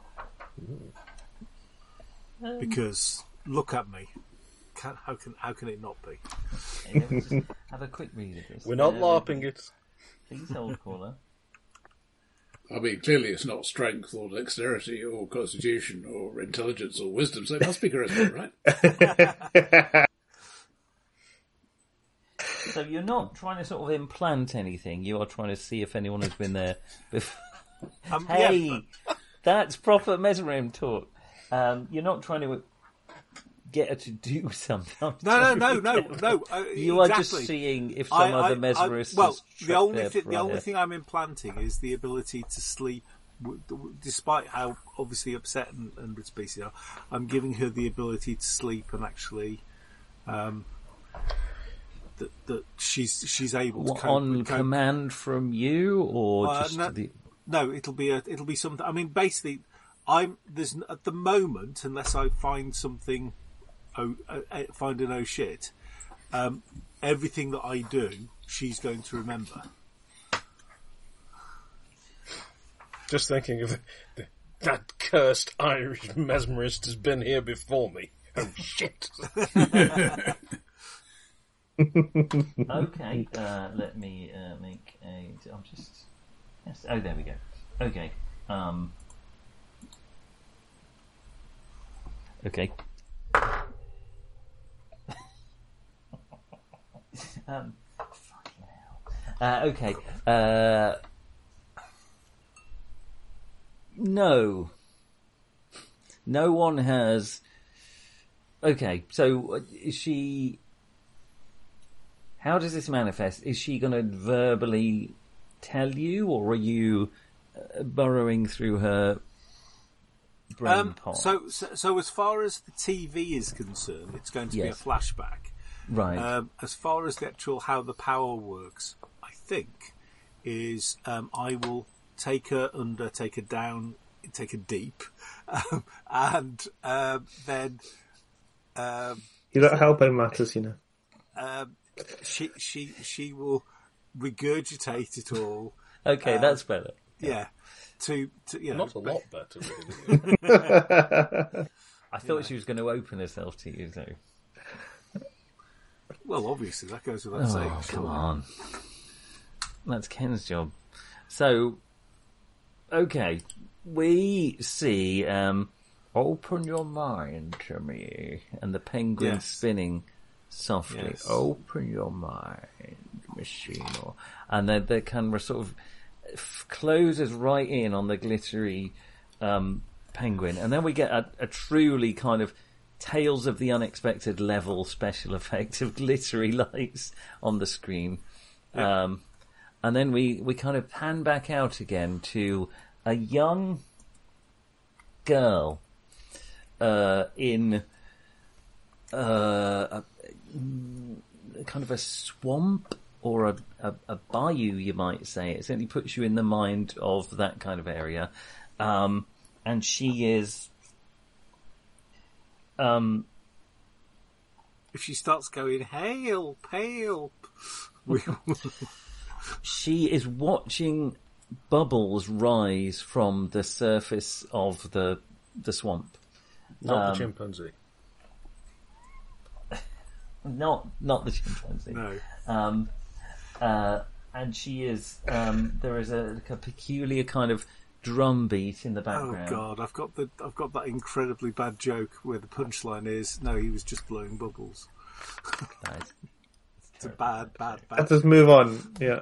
S2: Um,
S5: Because look at me. Can, how can how can it not be?
S2: okay, let me just have a quick read of this.
S3: We're not
S2: Bear with
S3: LARPing
S2: me.
S3: it.
S2: Please hold caller.
S1: I mean, clearly it's not strength or dexterity or constitution or intelligence or wisdom, so it must be charisma, right?
S2: So you're not trying to sort of implant anything. You are trying to see if anyone has been there before.
S5: Um,
S2: Hey,
S5: yeah,
S2: that's proper mesmerism talk. Um, you're not trying to get her to do something. I'm
S5: no, no,
S2: sorry.
S5: no, no, no. Uh,
S2: You are
S5: exactly.
S2: just seeing if some
S5: I-
S2: other
S5: I-
S2: mesmerist
S5: I- well,
S2: has
S5: the
S2: trapped
S5: only
S2: their
S5: thing, the only
S2: brother.
S5: thing I'm implanting is the ability to sleep, w- w- despite how obviously upset and, and rid species are. I'm giving her the ability to sleep and actually, um, that that she's she's able to
S2: What,
S5: cope,
S2: on
S5: cope.
S2: command from you, or
S5: Uh,
S2: just
S5: no,
S2: the?
S5: no, it'll be a, it'll be something. I mean, basically, I'm there's n- at the moment, unless I find something, oh, uh, uh, find an oh shit. Um, everything that I do, she's going to remember.
S3: Just thinking of the, that cursed Irish mesmerist has been here before me. Oh shit!
S2: Okay, uh, let me uh, make a. I'm just. Yes. Oh, there we go. Okay. Um. Okay. um. Fucking hell. Uh, okay. Uh. No. No one has. Okay, so uh, is she? How does this manifest? Is she going to verbally tell you, or are you uh, burrowing through her brain
S5: Um,
S2: pot?
S5: so, so, so as far as the T V is concerned, it's going to
S2: Yes.
S5: be a flashback.
S2: right.
S5: Um, as far as the actual how the power works, I think is um, I will take her under, take her down, take her deep, um, and um, then um,
S4: You don't help any matters, you know.
S5: um, she she she will regurgitate it all.
S2: okay,
S5: um,
S2: that's better.
S5: Yeah, to, to you know,
S3: Not a lot better, really.
S2: I thought she was going to open herself to you, though.
S5: Well, obviously, that goes without
S2: Oh,
S5: saying.
S2: come
S5: surely.
S2: on. That's Ken's job. So, okay, we see um, "Open your mind to me," and the penguin
S5: Yes.
S2: spinning softly.
S5: Yes.
S2: Open your mind, machine, and then the camera sort of f- closes right in on the glittery um, penguin, and then we get a, a truly kind of Tales of the Unexpected level special effect of glittery lights on the screen.
S5: Yeah.
S2: Um, and then we, we kind of pan back out again to a young girl uh, in uh, a, kind of a swamp or a, a, a bayou, you might say. It certainly puts you in the mind of that kind of area. Um, and she is... Um,
S5: If she starts going, help, help, we
S2: she is watching bubbles rise from the surface of the the swamp.
S3: Not
S2: Um,
S3: the chimpanzee.
S2: Not not the chimpanzee.
S5: no.
S2: Um, uh, and she is. Um, there is a, like a peculiar kind of drum beat in the
S5: Oh
S2: background.
S5: God, I've got the I've got that incredibly bad joke where the punchline is, no, he was just blowing bubbles.
S2: That is-
S5: It's a bad, bad, bad.
S4: Let's just move on. Yeah.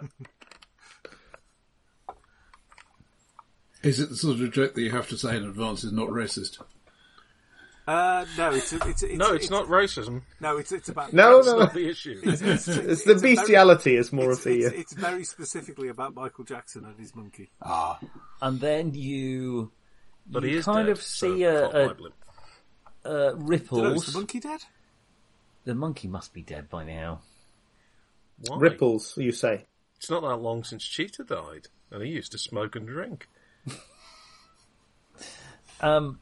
S1: Is it the sort of joke that you have to say in advance is not racist?
S5: Uh, no, it's a, it's, a, it's
S3: No,
S5: a-
S3: it's not racism.
S5: No, it's it's about
S4: No,
S3: That's
S4: no,
S3: not
S4: no.
S3: the issue.
S5: It's, it's,
S4: It's the
S5: a very-
S4: bestiality is more
S5: it's,
S4: of the.
S5: it's,
S4: uh,
S5: it's very specifically about Michael Jackson and his monkey.
S1: Ah,
S2: and then you
S3: But
S2: you
S3: he is
S2: kind
S3: dead,
S2: of
S3: so
S2: see
S3: can't
S2: a,
S3: libel him.
S2: a, a
S5: Don't know, is
S2: ripples.
S5: the monkey dead?
S2: The monkey must be dead by now.
S3: Why?
S4: Ripples, you say.
S3: It's not that long since Cheetah died, and he used to smoke and drink.
S2: Um,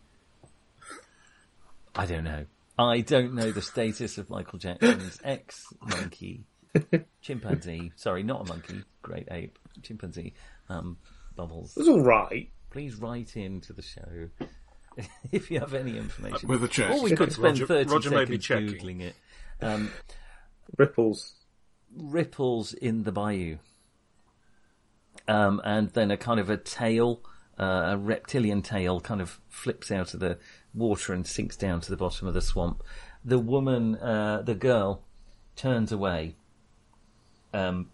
S2: I don't know. I don't know the status of Michael Jackson's ex-monkey, chimpanzee. Sorry, not a monkey. Great ape, chimpanzee. Um, Bubbles.
S4: It was all right.
S2: Please write into the show if you have any information.
S1: with a check.
S2: Or we could spend
S3: Roger-
S2: thirty
S3: Roger may be
S2: seconds
S3: checking.
S2: googling it. Um,
S4: Ripples.
S2: ripples in the bayou, um, and then a kind of a tail, uh, a reptilian tail, kind of flips out of the water and sinks down to the bottom of the swamp. The woman, uh, the girl, turns away, um,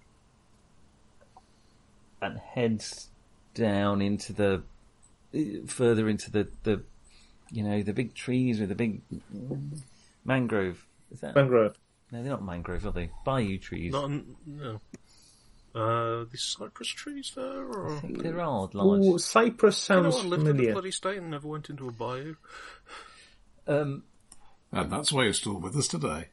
S2: and heads down into the further into the, the you know the big trees with the big mangrove. Is that
S4: Mangrove.
S2: no? They're not mangrove, are they? Bayou trees.
S3: Not, no. Uh, the cypress trees there, or
S2: I think they're odd, large.
S4: Ooh, Cyprus
S3: you know,
S4: sounds
S3: I lived in the
S4: familiar.
S3: bloody state and never went into a bayou.
S2: Um,
S1: And that's why you're still with us today.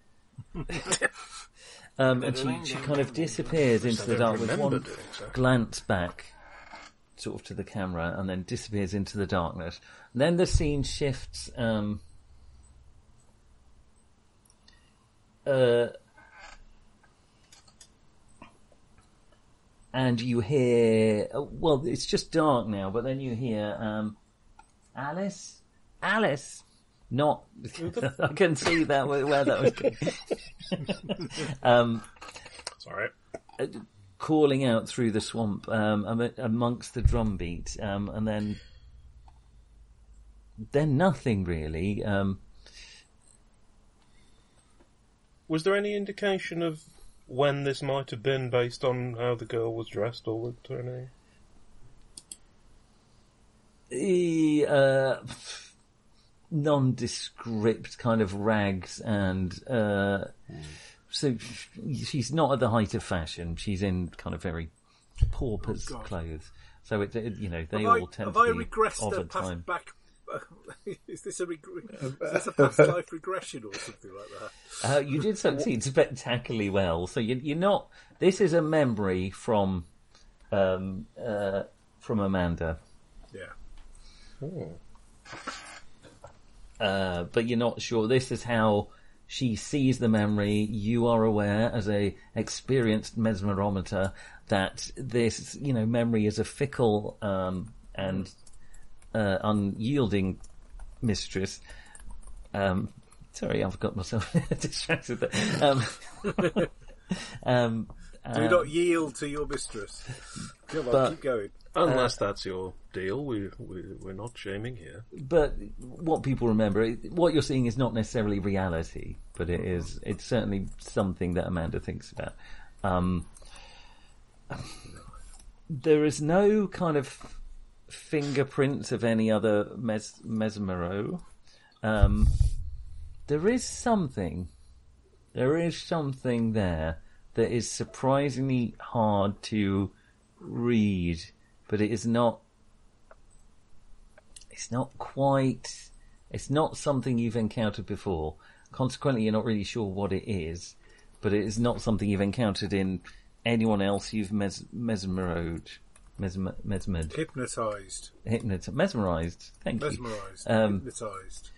S2: um, and she, she kind of disappears into the
S3: I
S2: dark
S3: don't
S2: with
S3: remember
S2: one
S3: doing so.
S2: glance back, sort of to the camera, and then disappears into the darkness. And then the scene shifts. Um, uh, and you hear, oh, well, it's just dark now, but then you hear, um, Alice? Alice? Not, I can see that where, where that was going. um,
S3: Sorry.
S2: calling out through the swamp, um, am- amongst the drum beat, um, and then, then nothing really, um,
S3: Was there any indication of when this might have been based on how the girl was dressed or looked or anything?
S2: E- uh, nondescript kind of rags, and uh, so she's not at the height of fashion. She's in kind of very pauper's
S5: Oh, God.
S2: clothes. So it, it, you know, they
S5: Have
S2: all
S5: I,
S2: tend
S5: have
S2: to
S5: I
S2: be
S5: regressed
S2: of
S5: a
S2: a
S5: past
S2: time.
S5: back? Uh, is this a reg- is this a past life regression or something like that?
S2: Uh, you did succeed spectacularly well. So you, you're not. This is a memory from um, uh, from Amanda.
S5: Yeah.
S2: Uh, but you're not sure. This is how she sees the memory. You are aware, as a experienced mesmerometer, that this, you know, memory is a fickle um, and uh, unyielding mistress. Um, Sorry, I've got myself distracted there. Um, um,
S5: Do
S2: um,
S5: not yield to your mistress. Come on,
S2: but-
S5: keep going.
S3: Unless that's your deal, we, we, we're not shaming here.
S2: But what people remember, what you're seeing is not necessarily reality, but it is, it's certainly something that Amanda thinks about. Um, there is no kind of fingerprints of any other mes- Mesmero. Um, there is something, there is something there that is surprisingly hard to read, but it is not, it's not quite, it's not something you've encountered before. Consequently, you're not really sure what it is, but it is not something you've encountered in anyone else you've mes- mesmeroed, mesmer, mesmered,
S5: Hypnotised.
S2: hypnotized, mesmerized. Thank you.
S5: Mesmerised.
S2: Um,
S5: Hypnotised.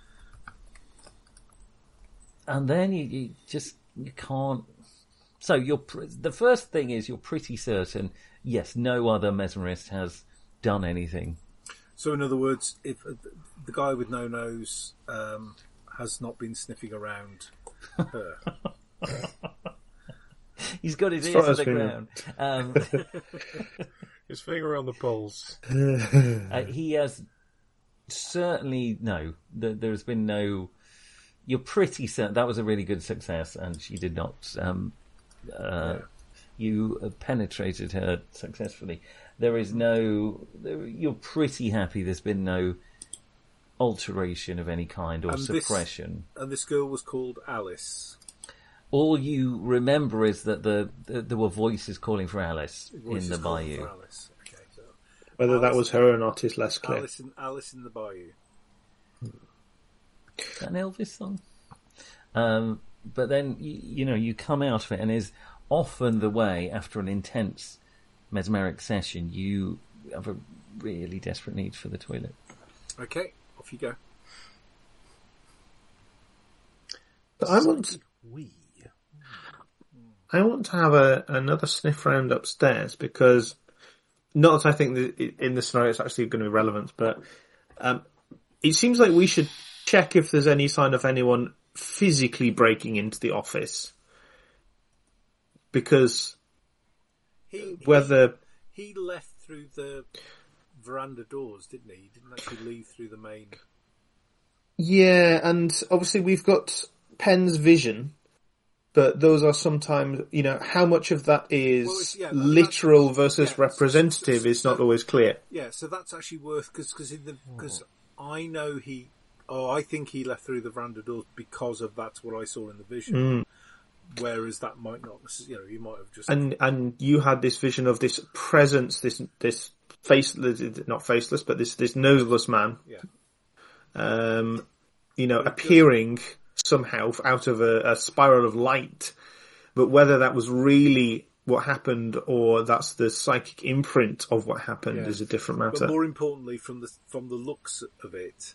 S2: And then you, you just you can't. So you're pr- the first thing is you're pretty certain. Yes, no other mesmerist has done anything.
S5: So, in other words, if uh, the guy with no nose um, has not been sniffing around her.
S2: He's got his
S4: As
S2: ears
S4: far
S2: to
S4: as
S2: the
S4: we know.
S2: ground. Um,
S3: His finger on the pulse.
S2: uh, he has certainly no. There, there's been no. You're pretty certain that was a really good success, and she did not. Um, uh,
S5: Yeah.
S2: You uh, penetrated her successfully. There is no. There, you're pretty happy. There's been no alteration of any kind or
S5: And this-
S2: suppression.
S5: And this girl was called Alice.
S2: All you remember is that the, the there were voices calling for Alice
S5: Voices
S2: in the
S5: called
S2: bayou.
S5: for Alice. Okay, so
S4: Whether that
S5: Alice-
S4: was her or not is less clear.
S5: Alice in, Alice in the Bayou.
S2: Is that an Elvis song? Um, but then, you, you know, you come out of it, and is often the way after an intense mesmeric session, you have a really desperate need for the toilet.
S5: Okay, off you go.
S4: But I want,
S3: We.
S4: I want to have a, another sniff round upstairs because, not that I think that i- in this scenario it's actually going to be relevant, but um, it seems like we should check if there's any sign of anyone physically breaking into the office. Because
S5: He,
S4: whether,
S5: he, he left through the veranda doors, didn't he? He didn't actually leave through the main.
S4: yeah, and obviously we've got Penn's vision, but those are sometimes, you know, how much of that is
S5: Well, it's- yeah, I mean,
S4: literal
S5: that's-
S4: versus
S5: yeah, so-
S4: representative
S5: so-
S4: is not
S5: so-
S4: always clear.
S5: Yeah, so that's actually worth because in the because I know he. Oh, I think he left through the veranda doors because of that's what I saw in the vision. Whereas that might not, you know, you might have just
S4: And and you had this vision of this presence, this this faceless, not faceless, but this this noseless man,
S5: yeah.
S4: um, you know, appearing somehow out of a, a spiral of light. But whether that was really what happened or that's the psychic imprint of what happened
S5: Yeah.
S4: is a different
S5: But
S4: matter.
S5: more importantly, from the from the looks of it,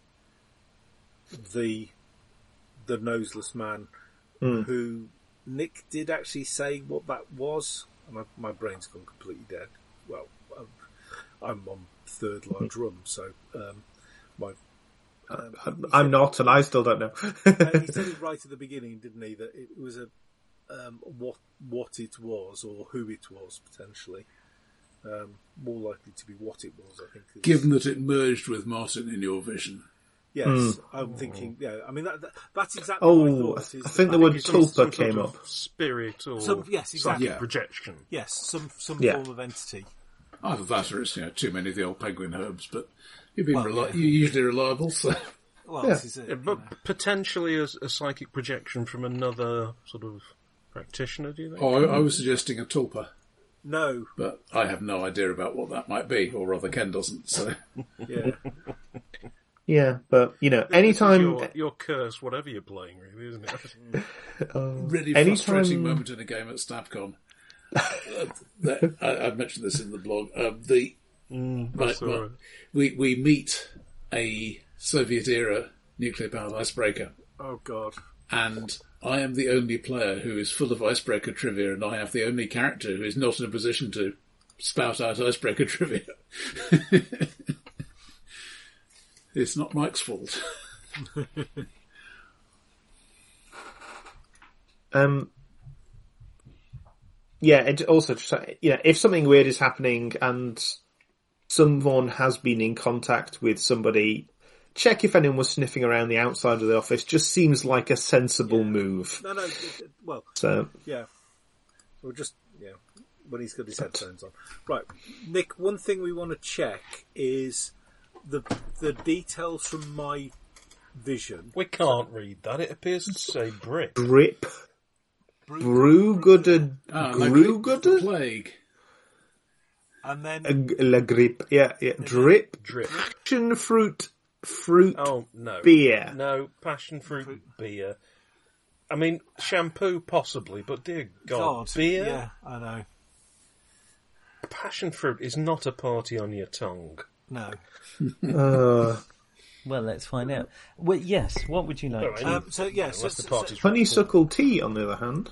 S5: the the noseless man who Nick did actually say what that was. My, my brain's gone completely dead. Well, I'm, I'm on third line drum, so um, my. Um, he
S4: I'm
S5: said-
S4: not, and I still don't know.
S5: uh, he said it right at the beginning, didn't he? That it was a um, what what it was or who it was potentially. Um, more likely to be what it was, I think. is-
S1: Given that it merged with Martin in your vision.
S5: Yes, I'm thinking. Yeah, I mean that, that that's exactly what I
S4: Oh,
S5: thought.
S4: I
S5: Is
S4: think
S5: that-
S4: the word
S3: It's some- some
S4: tulpa
S3: sort
S4: came
S3: of
S4: up.
S3: Spirit or
S5: Some- yes, exactly.
S3: psychic
S1: Yeah.
S3: projection.
S5: yes, some some
S4: Yeah.
S5: form of entity.
S1: Either that or it's, you know, too many of the old penguin herbs, but you've been
S5: Well,
S1: reli-
S5: yeah.
S1: you're usually reliable, so.
S5: Well,
S4: Yeah.
S5: this is it.
S3: Yeah,
S5: you
S3: but
S5: know.
S3: potentially a, a psychic projection from another sort of practitioner, do you think?
S1: Oh, I, I was suggesting a tulpa,
S5: No,
S1: but I have no idea about what that might be, or rather Ken doesn't, so.
S5: yeah,
S4: Yeah, but you know,
S3: This is
S4: anytime,
S3: your, your curse, whatever you're playing, really, isn't it?
S1: Really
S4: Anytime-
S1: frustrating moment in a game at SnapCon. uh, that, I, I've mentioned this in the blog. Um, the
S3: That's
S1: right,
S3: all
S1: well,
S3: right.
S1: we we meet a Soviet era nuclear powered icebreaker,
S5: oh god,
S1: and I am the only player who is full of icebreaker trivia, and I have the only character who is not in a position to spout out icebreaker trivia. It's not Mike's fault.
S4: Um, yeah, it also, just, you know, if something weird is happening and someone has been in contact with somebody, check if anyone was sniffing around the outside of the office. Just seems like a sensible
S5: Yeah.
S4: move.
S5: No, no. It, it, well,
S4: So,
S5: yeah. We'll just yeah. When he's got his headphones on, right, Nick. One thing we want to check is the the details from my vision.
S3: We can't read that. It appears to say brick.
S4: drip, Brugudder,
S1: Ah, La Grippe, the
S4: Grugudder,
S1: plague.
S5: And then
S4: La Grippe, yeah, yeah, drip,
S3: Drip.
S4: passion fruit, fruit,
S3: Oh, no.
S4: beer.
S3: No, passion fruit beer. I mean, shampoo possibly, but dear God,
S5: God,
S3: beer?
S5: Yeah, I know.
S3: Passion fruit is not a party on your tongue.
S5: No.
S4: Uh,
S2: Well, let's find out. Well, yes, what would you like
S3: Alright.
S2: to...
S5: Um, so yeah. So,
S3: Unless the
S5: so,
S3: party's
S4: honeysuckle tea, on the other hand.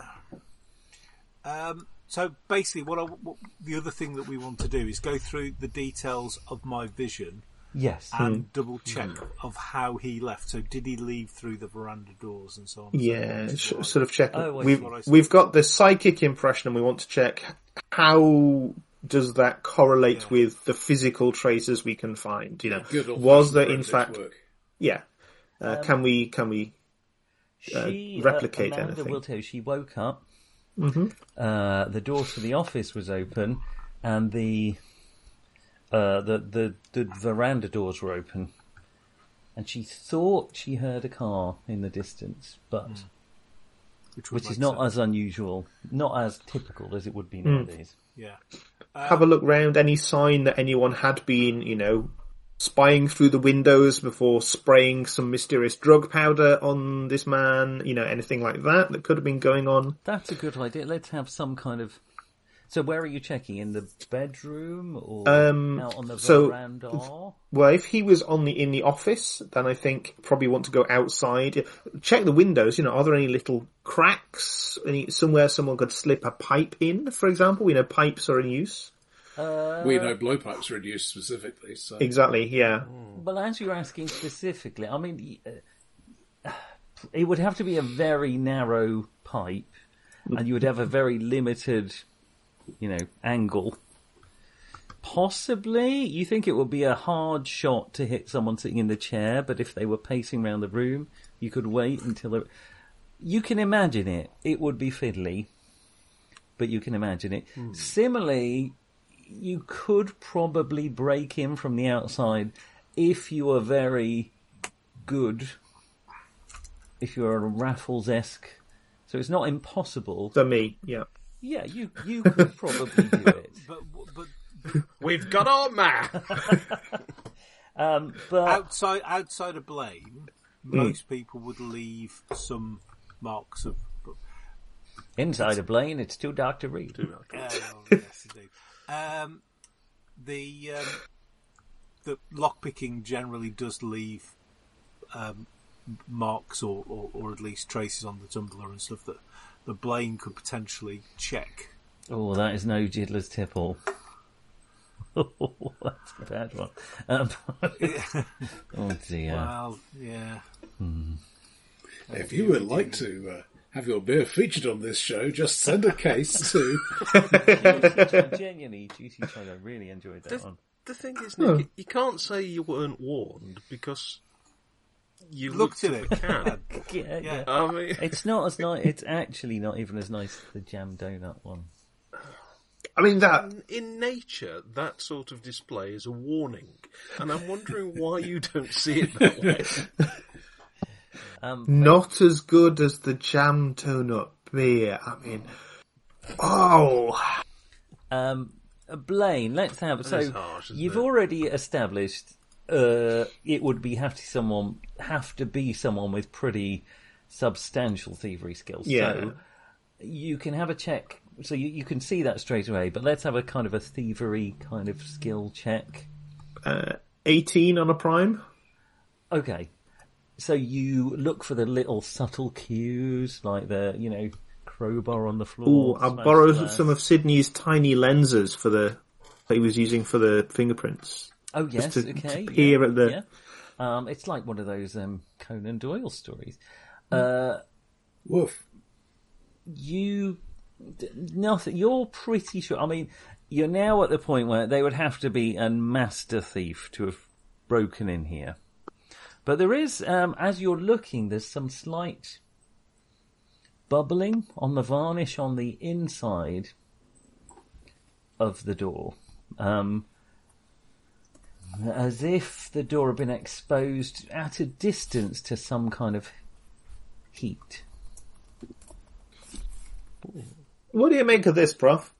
S5: um, so basically, what, I, what the other thing that we want to do is go through the details of my vision
S2: Yes.
S5: and double check of how he left. So did he leave through the veranda doors and so on?
S4: Yeah,
S5: so
S4: sh-
S5: on?
S4: sort of check.
S2: Oh, I
S4: we've
S5: see what I see.
S4: we've got the psychic impression, and we want to check how does that correlate
S5: Yeah.
S4: with the physical traces we can find. You know,
S1: Good old
S4: was there in
S1: forensics
S4: fact?
S1: work.
S4: Yeah, uh, can we can we? uh,
S2: She,
S4: replicate
S2: uh, Amanda
S4: anything.
S2: will tell you, she woke up,
S4: Mm-hmm.
S2: uh, the doors to the office was open, and the, uh, the, the, the veranda doors were open. And she thought she heard a car in the distance, but
S5: would
S2: which
S5: make
S2: is not
S5: sense.
S2: as unusual, not as typical as it would be
S4: Hmm.
S2: nowadays.
S5: Yeah.
S4: Have a look round. Any sign that anyone had been, you know, spying through the windows before spraying some mysterious drug powder on this man? You know, anything like that that could have been going on.
S2: That's a good idea. Let's have some kind of. So, where are you checking? In the bedroom or
S4: Um,
S2: out on the
S4: so-
S2: veranda?
S4: Well, if he was on the in the office, then I think probably want to go outside. Check the windows. You know, are there any little cracks? Any somewhere someone could slip a pipe in, for example? We know pipes are in use.
S2: Uh,
S1: We know blowpipes are in use specifically, so
S4: Exactly. Yeah.
S2: Well, as you're asking specifically, I mean, uh, it would have to be a very narrow pipe, and you would have a very limited, you know, angle. Possibly, you think it would be a hard shot to hit someone sitting in the chair, but if they were pacing around the room, you could wait until they you can imagine it. It would be fiddly, but you can imagine it. Similarly, you could probably break in from the outside if you were very good, if you're a Raffles-esque. So it's not impossible.
S4: So me. Yeah.
S2: Yeah, you you could probably do it.
S5: But but
S3: We've got our man!
S2: Um, but
S5: outside outside of Blaine, most people would leave some marks of.
S2: inside of Blaine, it's too dark to read.
S5: Uh, yes, indeed. Um, the um, the lockpicking generally does leave um, marks or, or, or at least traces on the tumbler and stuff that the Blaine could potentially check.
S2: Oh, that is no Jiddler's tipple. Oh, that's a bad one. Um, oh dear.
S5: Well, yeah.
S1: if you would like to uh, have your beer featured on this show, just send a case to...
S2: Genuinely, Juicy Chug, I really enjoyed that
S3: The,
S2: one.
S3: the thing is, Nick, you can't say you weren't warned because you
S5: Looked
S3: looked,
S5: at
S3: at the can.
S2: Yeah,
S5: Yeah.
S2: yeah.
S3: I mean,
S2: It's not as nice. It's actually not even as nice as the jam donut one.
S4: I mean that.
S3: in nature, that sort of display is a warning, and I'm wondering why you don't see it that way.
S2: Um,
S4: Not as good as the jam donut beer. I mean, oh,
S2: Um, Blaine, let's have. So
S3: is harsh, isn't
S2: you've
S3: it?
S2: already established uh, it would be have to someone have to be someone with pretty substantial thievery skills.
S4: Yeah.
S2: So you can have a check. So you, you can see that straight away. But let's have a kind of a thievery kind of skill check.
S4: uh, eighteen on a prime.
S2: Okay. So you look for the little subtle cues, like the you know crowbar on the
S4: Ooh,
S2: floor.
S4: I
S2: smash
S4: borrowed
S2: glass.
S4: some of Sydney's tiny lenses for the that he was using for the fingerprints.
S2: Oh yes,
S4: to- to
S2: okay.
S4: peer
S2: yeah,
S4: at the-
S2: yeah. Um, it's like one of those um, Conan Doyle stories. Uh,
S1: Woof.
S2: you d- nothing. You're pretty sure. I mean, you're now at the point where they would have to be a master thief to have broken in here. But there is, um, as you're looking, there's some slight bubbling on the varnish on the inside of the door. Um, as if the door had been exposed at a distance to some kind of heat.
S4: What do you make of this, Prof?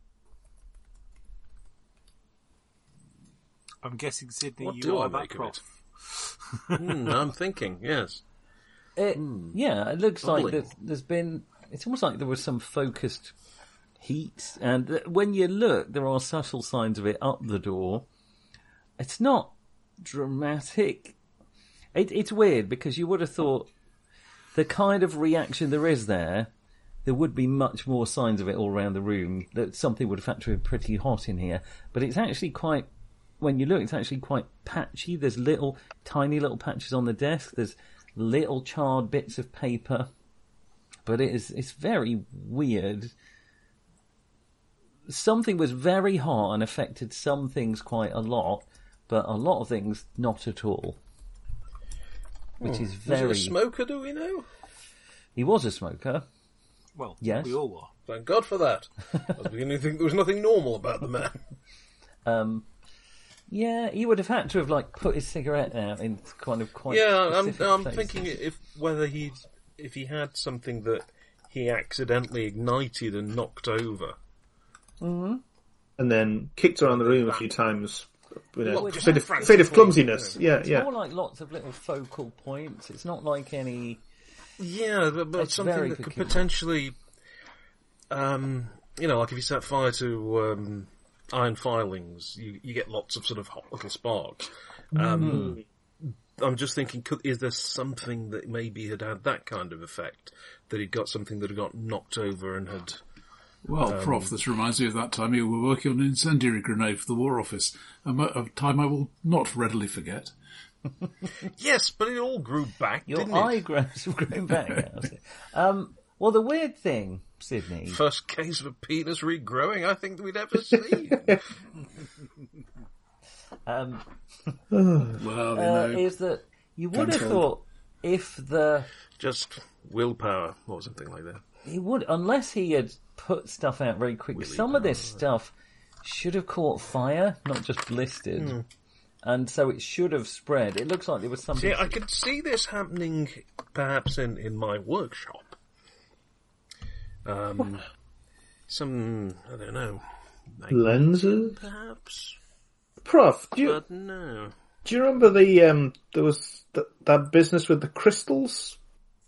S5: I'm guessing, Sydney,
S3: What
S5: you
S3: do
S5: are
S3: I
S5: that
S3: make of
S5: prof.
S3: it? Hmm, I'm thinking, yes.
S2: It, Yeah, it looks like
S3: Bubbling.
S2: there's, there's been. It's almost like there was some focused heat, and th- when you look, there are subtle signs of it up the door. It's not dramatic. It, it's weird because you would have thought the kind of reaction there is there, there would be much more signs of it all around the room. That something would have had to be pretty hot in here, but it's actually quite. When you look, it's actually quite patchy. There's little, tiny little patches on the desk. There's little charred bits of paper. But it is, it's very weird. Something was very hot and affected some things quite a lot, but a lot of things not at all. Which is
S3: Was
S2: very...
S3: it a smoker, do we know?
S2: He was a smoker.
S5: Well,
S2: Yes.
S5: we all are.
S3: Thank God for that. I was beginning to think there was nothing normal about the man.
S2: Um, yeah, he would have had to have like put his cigarette out in kind of quite
S3: Yeah, I'm,
S2: specific
S3: I'm
S2: places.
S3: thinking if whether he if he had something that he accidentally ignited and knocked over.
S4: And then kicked around the room a few times. You know,
S3: Well,
S4: a
S3: just
S4: bit of,
S3: frantically,
S4: bit of clumsiness. Yeah,
S2: It's
S4: yeah.
S2: more like lots of little focal points. It's not like any...
S3: Yeah, but, but
S2: It's
S3: something
S2: very
S3: that could
S2: peculiar.
S3: potentially, um, you know, like if you set fire to um, iron filings, you, you get lots of sort of hot little sparks. Um, I'm just thinking, could, is there something that maybe had had that kind of effect? That he'd got something that had got knocked over and had...
S1: Well, Prof, this reminds me of that time you were working on an incendiary grenade for the War Office, a, mo- a time I will not readily forget.
S3: Yes, but it all grew back,
S2: Your
S3: didn't
S2: eyebrows have grown back. um, well, the weird thing, Sydney...
S3: it? First case of a penis regrowing I think that we'd ever seen.
S2: Um,
S1: Well, you
S2: uh,
S1: know,
S2: is that you would have
S1: Controlled.
S2: thought if the...
S3: Just willpower or something like that.
S2: He would, unless he had put stuff out very quickly. Some of this stuff should have caught fire, not just blistered. And so it should have spread. It looks like there was something...
S3: See, I could see this happening perhaps in, in my workshop. Um, some, I don't know,
S4: Lenses?
S3: perhaps,
S4: Prof, do you,
S3: but no.
S4: do you remember the, um, there was th- that business with the crystals?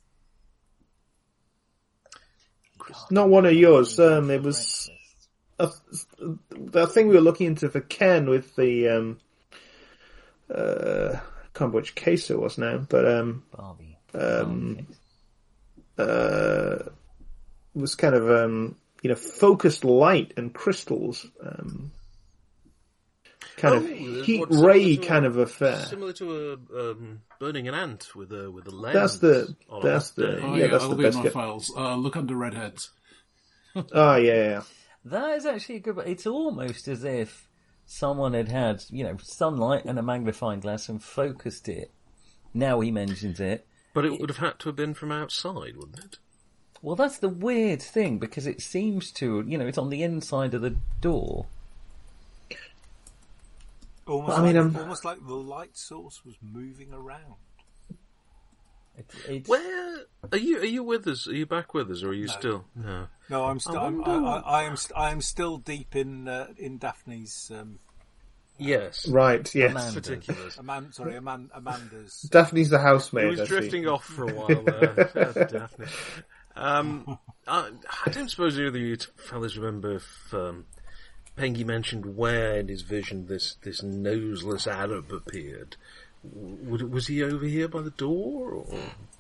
S4: Not one of yours. Um, it was a, the thing we were looking into for Ken with the um, uh, I can't remember which case it was now, but um,
S2: Barbie.
S4: um, uh, it was kind of um, you know focused light and crystals, um, kind
S3: Oh,
S4: of
S3: there's
S4: heat
S3: what, similar
S4: ray
S3: to a-
S4: kind of affair.
S3: Similar to a um, burning an ant with a with a lens.
S4: That's the
S3: on
S4: that's
S3: it.
S4: the
S1: oh,
S4: yeah,
S1: yeah,
S4: that's
S1: that'll
S4: the
S1: be in
S4: best.
S1: my
S4: Get.
S1: files. Uh, look under redheads.
S4: Oh yeah, yeah.
S2: That is actually a good... It's almost as if someone had had, you know, sunlight and a magnifying glass and focused it. Now he mentions it.
S3: But it would have had to have been from outside, wouldn't it?
S2: Well, that's the weird thing, because it seems to, you know, it's on the inside of the door.
S5: Almost,
S4: I mean,
S5: like,
S4: um,
S5: almost like the light source was moving around.
S2: It, it's,
S3: Where are you? Are you with us? Are you back with us, or are you still? No.
S5: No, I'm still.
S3: I
S5: I'm, I,
S3: wonder-
S5: I, I am. St- I am still deep in uh, in Daphne's. Um,
S3: Yes.
S4: Right, yes.
S2: Amanda.
S3: Particulars.
S5: Aman- sorry, Aman- Amanda's.
S4: Daphne's the
S3: He
S4: housemaid.
S3: was
S4: I see.
S3: drifting off for a while there. Yeah, Daphne. Um, I, I don't suppose either of you fellas remember if um, Pengy mentioned where in his vision this, this noseless Arab appeared. W- was he over here by the door? Or?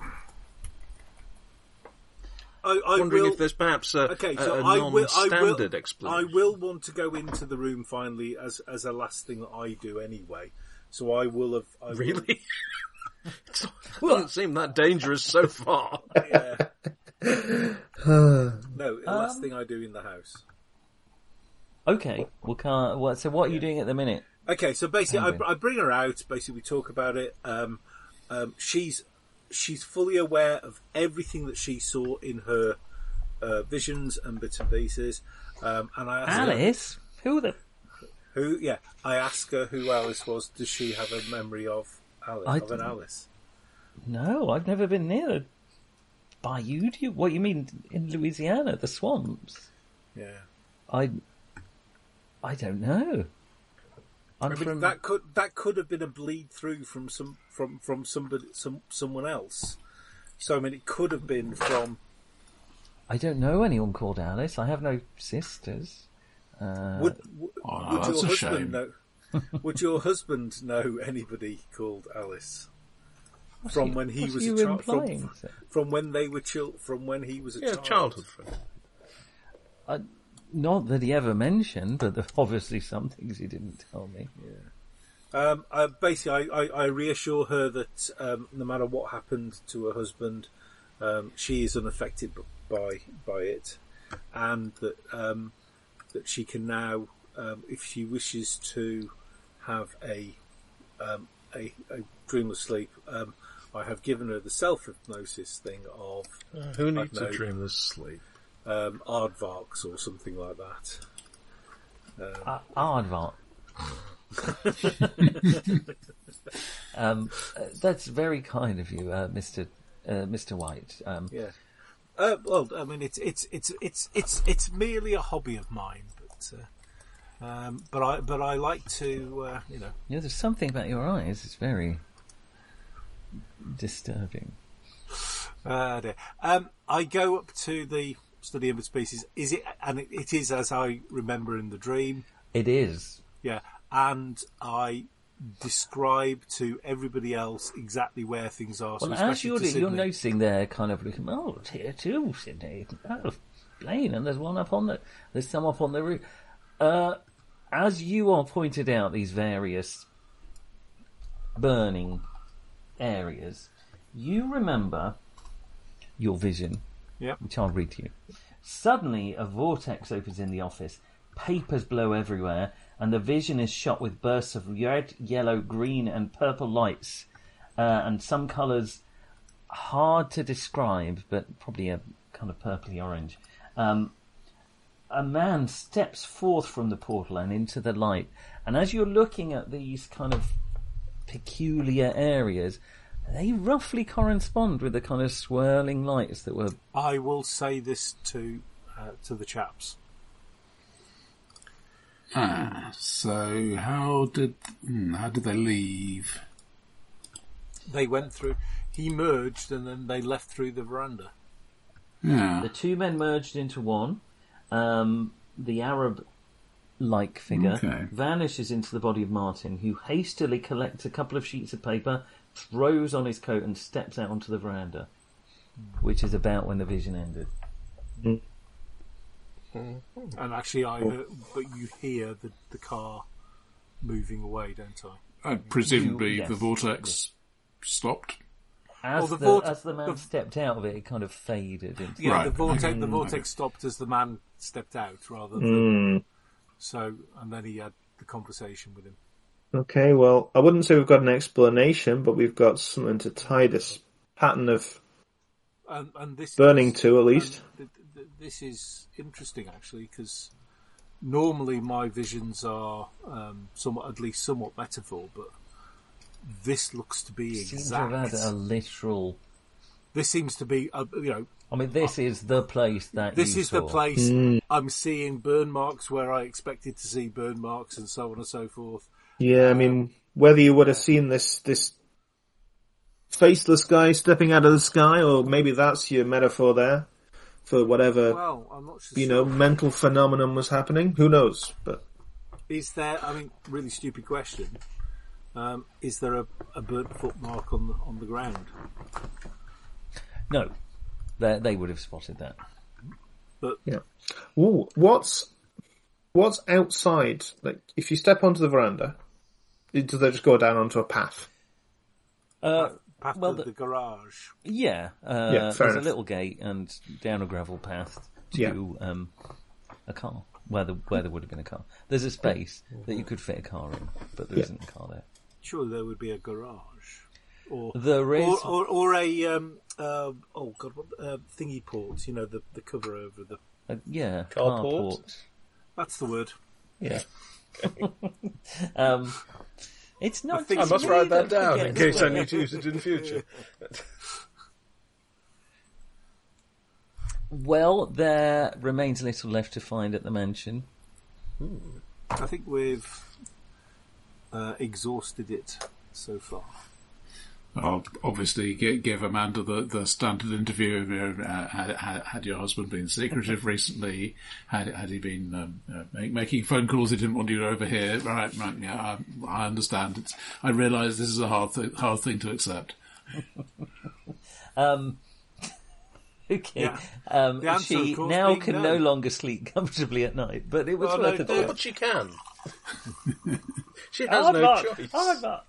S5: I, I
S3: Wondering
S5: will,
S3: if there's perhaps a,
S5: Okay,
S3: a,
S5: so
S3: a
S5: I will. I will.
S3: non-standard
S5: I
S3: explanation.
S5: will want to go into the room finally as as a last thing that I do anyway. So I will have. I will-
S3: Really? It doesn't seem that dangerous so far.
S5: yeah. No, the last
S2: Um,
S5: thing I do in the house.
S2: Okay. Well, can't, what, so what are you doing at the minute?
S5: Okay, so basically,
S2: Penguin.
S5: I, I bring her out. Basically, we talk about it. Um, um, she's she's fully aware of everything that she saw in her uh, visions and bits and pieces. Um, and I ask
S2: Alice? Who the...
S5: her who. Yeah, I ask her who Alice was. Does she have a memory of Alice?
S2: I
S5: of an
S2: didn't-
S5: Alice?
S2: No, I've never been near the bayou. Do you, what you mean in Louisiana, the swamps?
S5: Yeah.
S2: I, I don't know. I'm
S5: I mean,
S2: from.
S5: that could that could have been a bleed through from some from from somebody some someone else. So I mean, it could have been from.
S2: I don't know anyone called Alice. I have no sisters. Uh,
S5: Would, would,
S1: Oh,
S5: would
S1: that's
S5: your
S1: a
S5: husband
S1: shame.
S5: know? Would your husband know anybody called Alice from when he
S2: what
S5: was
S2: are
S5: a
S2: you
S5: child?
S2: implying,
S5: From,
S2: sir?
S5: from when they were chil- From when he was a
S3: Yeah,
S5: child.
S3: childhood friend.
S2: I, not that he ever mentioned, but there are obviously some things he didn't tell me.
S5: Um, I, basically, I, I, I reassure her that um, no matter what happened to her husband, um, she is unaffected b- by by it, and that um, that she can now, um, if she wishes to have a um, a, a dreamless sleep, um, I have given her the self hypnosis thing of
S3: Uh, who needs
S5: know.
S3: a dreamless sleep?
S5: um, aardvarks or something like that.
S2: Uh, aardvark. um, uh, that's very kind of you, uh, Mister Uh, Mister White. Um,
S5: Yeah. Uh, well, I mean, it's it's it's it's it's it's merely a hobby of mine, but uh, um, but I but I like to uh, you know.
S2: yeah, there's something about your eyes. It's very disturbing.
S5: Uh, dear. um, I go up to the study of species. Is it? And it, it is as I remember in the dream.
S2: It is.
S5: Yeah, and I describe to everybody else exactly where things are. So
S2: Well, as
S5: especially
S2: you're,
S5: to
S2: you're
S5: Sydney.
S2: noticing there, kind of looking, oh, it's here too, Sydney. Oh, Blaine, and there's one up on the, there's some up on the roof. Uh, as you are pointed out these various burning areas, you remember your vision,
S5: Yep.
S2: which I'll read to you. Suddenly, a vortex opens in the office. Papers blow everywhere, and the vision is shot with bursts of red, yellow, green, and purple lights, uh, and some colours hard to describe, but probably a kind of purpley orange. Um, a man steps forth from the portal and into the light, and as you're looking at these kind of peculiar areas, they roughly correspond with the kind of swirling lights that were.
S5: I will say this to uh, to the chaps.
S1: Ah, so how did hmm, how did they leave?
S5: They went through. He merged, and then they left through the veranda.
S1: Yeah,
S2: The two men merged into one. Um, the Arab-like figure
S1: Okay.
S2: vanishes into the body of Martin, who hastily collects a couple of sheets of paper, throws on his coat, and steps out onto the veranda, which is about when the vision ended.
S5: And actually, I heard, but you hear the the car moving away, don't I?
S1: uh, presumably
S2: You- yes,
S1: the vortex stopped.
S2: As,
S5: Well, the
S2: the,
S5: vort-
S2: as the man
S5: the-
S2: stepped out of it, it kind of faded into.
S5: Yeah,
S1: Right,
S5: the vortex
S1: okay.
S5: the vortex stopped as the man stepped out, rather than so, and then he had the conversation with him.
S4: Okay, well, I wouldn't say we've got an explanation, but we've got something to tie this pattern of
S5: And, and this
S4: burning
S5: is,
S4: to, at least.
S5: and th- th- this is interesting, actually, because normally my visions are um, somewhat, at least somewhat metaphor, but this looks to be
S2: Seems to have
S5: exact.
S2: had a literal.
S5: This seems to be, uh, you know,
S2: I mean, this is the place that
S5: this
S2: you
S5: is the
S2: saw.
S5: place. I'm seeing burn marks where I expected to see burn marks, and so on and so forth.
S4: Yeah, I mean, whether you would have seen this this faceless guy stepping out of the sky, or maybe that's your metaphor there for whatever,
S5: Well, I'm not sure.
S4: you know, mental phenomenon was happening. Who knows? But
S5: Is there? I mean, really stupid question. Um, is there a, a burnt footmark on the on the ground?
S2: No, they, they would have spotted that.
S5: But
S4: yeah. Ooh, what's what's outside? Like, if you step onto the veranda, does that just go down onto a path?
S2: Uh,
S5: path
S2: Well,
S5: to
S2: the-
S5: the garage.
S2: Yeah, uh,
S4: Yeah, fair
S2: there's
S4: enough.
S2: a little gate and down a gravel path to
S4: Yeah.
S2: um, a car where there, where there would have been a car. There's a space that you could fit a car in, but there
S4: Yeah.
S2: isn't a car there.
S5: Surely there would be a garage. Or,
S2: There is.
S5: or, or, or a, um, uh, oh God, what, uh, thingy port, you know, the, the cover over the,
S2: Uh, yeah,
S3: Carport?
S2: carport.
S5: that's the word.
S2: Yeah. um, it's not.
S5: think-
S3: I
S2: it's
S3: must
S2: really
S3: write that
S2: don't
S3: down
S2: forget
S3: in
S2: as
S3: case I
S2: well.
S3: need to use it in the future.
S2: Well, there remains little left to find at the mansion.
S5: I think we've uh, exhausted it so far.
S1: I'll obviously gi- give Amanda the, the standard interview. Uh, had, had, had your husband been secretive recently? Had had he been um, uh, make, making phone calls he didn't want you to overhear? Right, right. Yeah, I, I understand. It's, I realise this is a hard th- hard thing to accept.
S2: Um, okay.
S5: Yeah.
S2: Um,
S5: The answer,
S2: she
S5: of course,
S2: now
S5: being
S2: can
S5: no.
S2: no longer sleep comfortably at night, but it was
S5: Well,
S2: worth
S5: no,
S2: a
S5: no,
S3: Oh,
S2: try.
S3: but she can. She has
S2: I'm
S3: no
S2: not.
S3: choice.
S2: I'm not.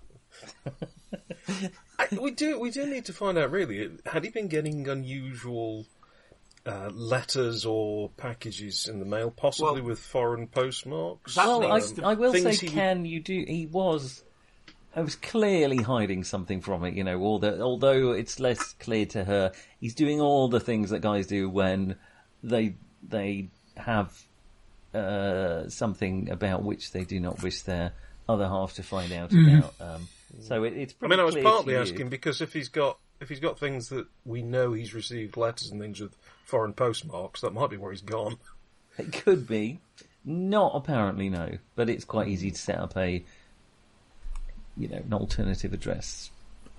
S3: I, we do. We do need to find out. Really, had he been getting unusual uh, letters or packages in the mail, possibly
S5: Well,
S3: with foreign postmarks?
S5: that
S2: Well, I,
S5: makes
S2: I will say,
S3: things he would-
S2: Ken, you do. He was. I was clearly hiding something from it, you know. All the, although it's less clear to her, he's doing all the things that guys do when they they have uh, something about which they do not wish their other half to find out about. Um, so it, it's.
S3: I
S2: Pretty
S3: mean, I was
S2: clear
S3: partly
S2: to you.
S3: asking because if he's got if he's got things that we know he's received letters and things with foreign postmarks, that might be where he's gone.
S2: It could be. Not apparently, no. But it's quite easy to set up a, you know, an alternative address.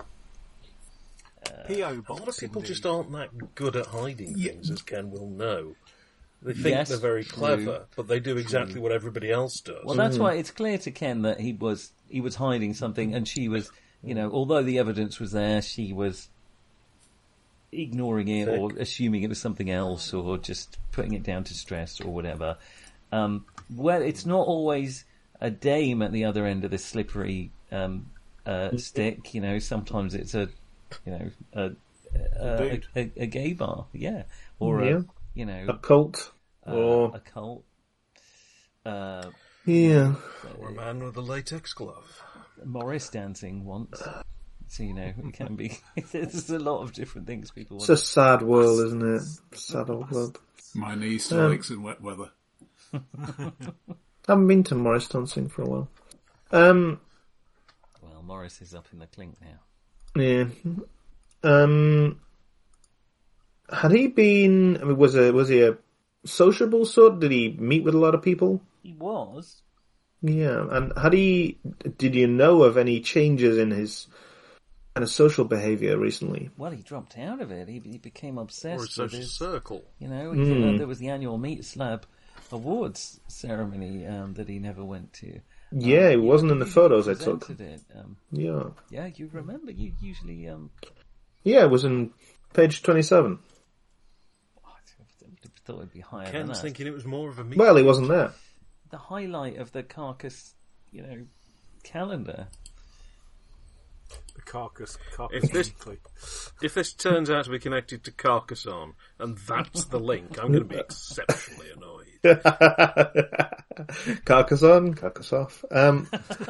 S5: P O
S3: A
S5: box.
S3: lot of people
S5: indeed.
S3: just aren't that good at hiding things, as Ken will know. They think
S2: Yes,
S3: they're very
S2: true.
S3: clever, but they do exactly what everybody else does.
S2: Well, that's why it's clear to Ken that he was he was hiding something, and she was, you know, although the evidence was there, she was ignoring it or assuming it was something else, or just putting it down to stress or whatever. Um, well, it's not always a dame at the other end of the slippery um, uh, stick. You know, sometimes it's a, you know, a a, a,
S5: Dude.
S2: a, a gay bar, yeah, or
S4: Yeah.
S2: a, you know,
S4: A cult.
S2: uh,
S4: Or,
S2: a cult. Uh,
S4: yeah.
S3: Or a man with a latex glove.
S2: Morris dancing once. So, you know, it can be. There's a lot of different things people
S4: It's
S2: want.
S4: a sad world, isn't it? Sad old world.
S1: My knee still
S4: Um,
S1: aches in wet weather.
S4: Haven't been to Morris Dancing for a while. Um,
S2: Well, Morris is up in the clink now.
S4: yeah. Um, had he been? I mean, was a was he a sociable sort? Did he meet with a lot of people?
S2: He was.
S4: Yeah, and had he? Did you know of any changes in his kind of social behaviour recently?
S2: Well, he dropped out of it. He, he became
S3: Or a
S2: obsessed with
S3: social
S2: his.
S3: circle.
S2: You know, he, uh, there was the annual Meat Slab Awards ceremony um, that he never went to.
S4: Yeah,
S2: Um,
S4: it
S2: he
S4: wasn't in the
S2: usually
S4: photos I took.
S2: presented It. Um,
S4: Yeah,
S2: yeah, you remember? You usually. Um,
S4: yeah, it was in page twenty-seven.
S2: I thought it'd be higher than
S3: Ken's
S2: that.
S3: thinking it was more of a meet.
S4: Well, he wasn't there.
S2: The highlight of the Carcass, you know, calendar.
S5: The carcass. carcass
S3: If this-
S5: weekly.
S3: If this turns out to be connected to Carcassonne, and that's the link, I'm going to be exceptionally annoyed.
S4: Carcass on, carcass off. Um,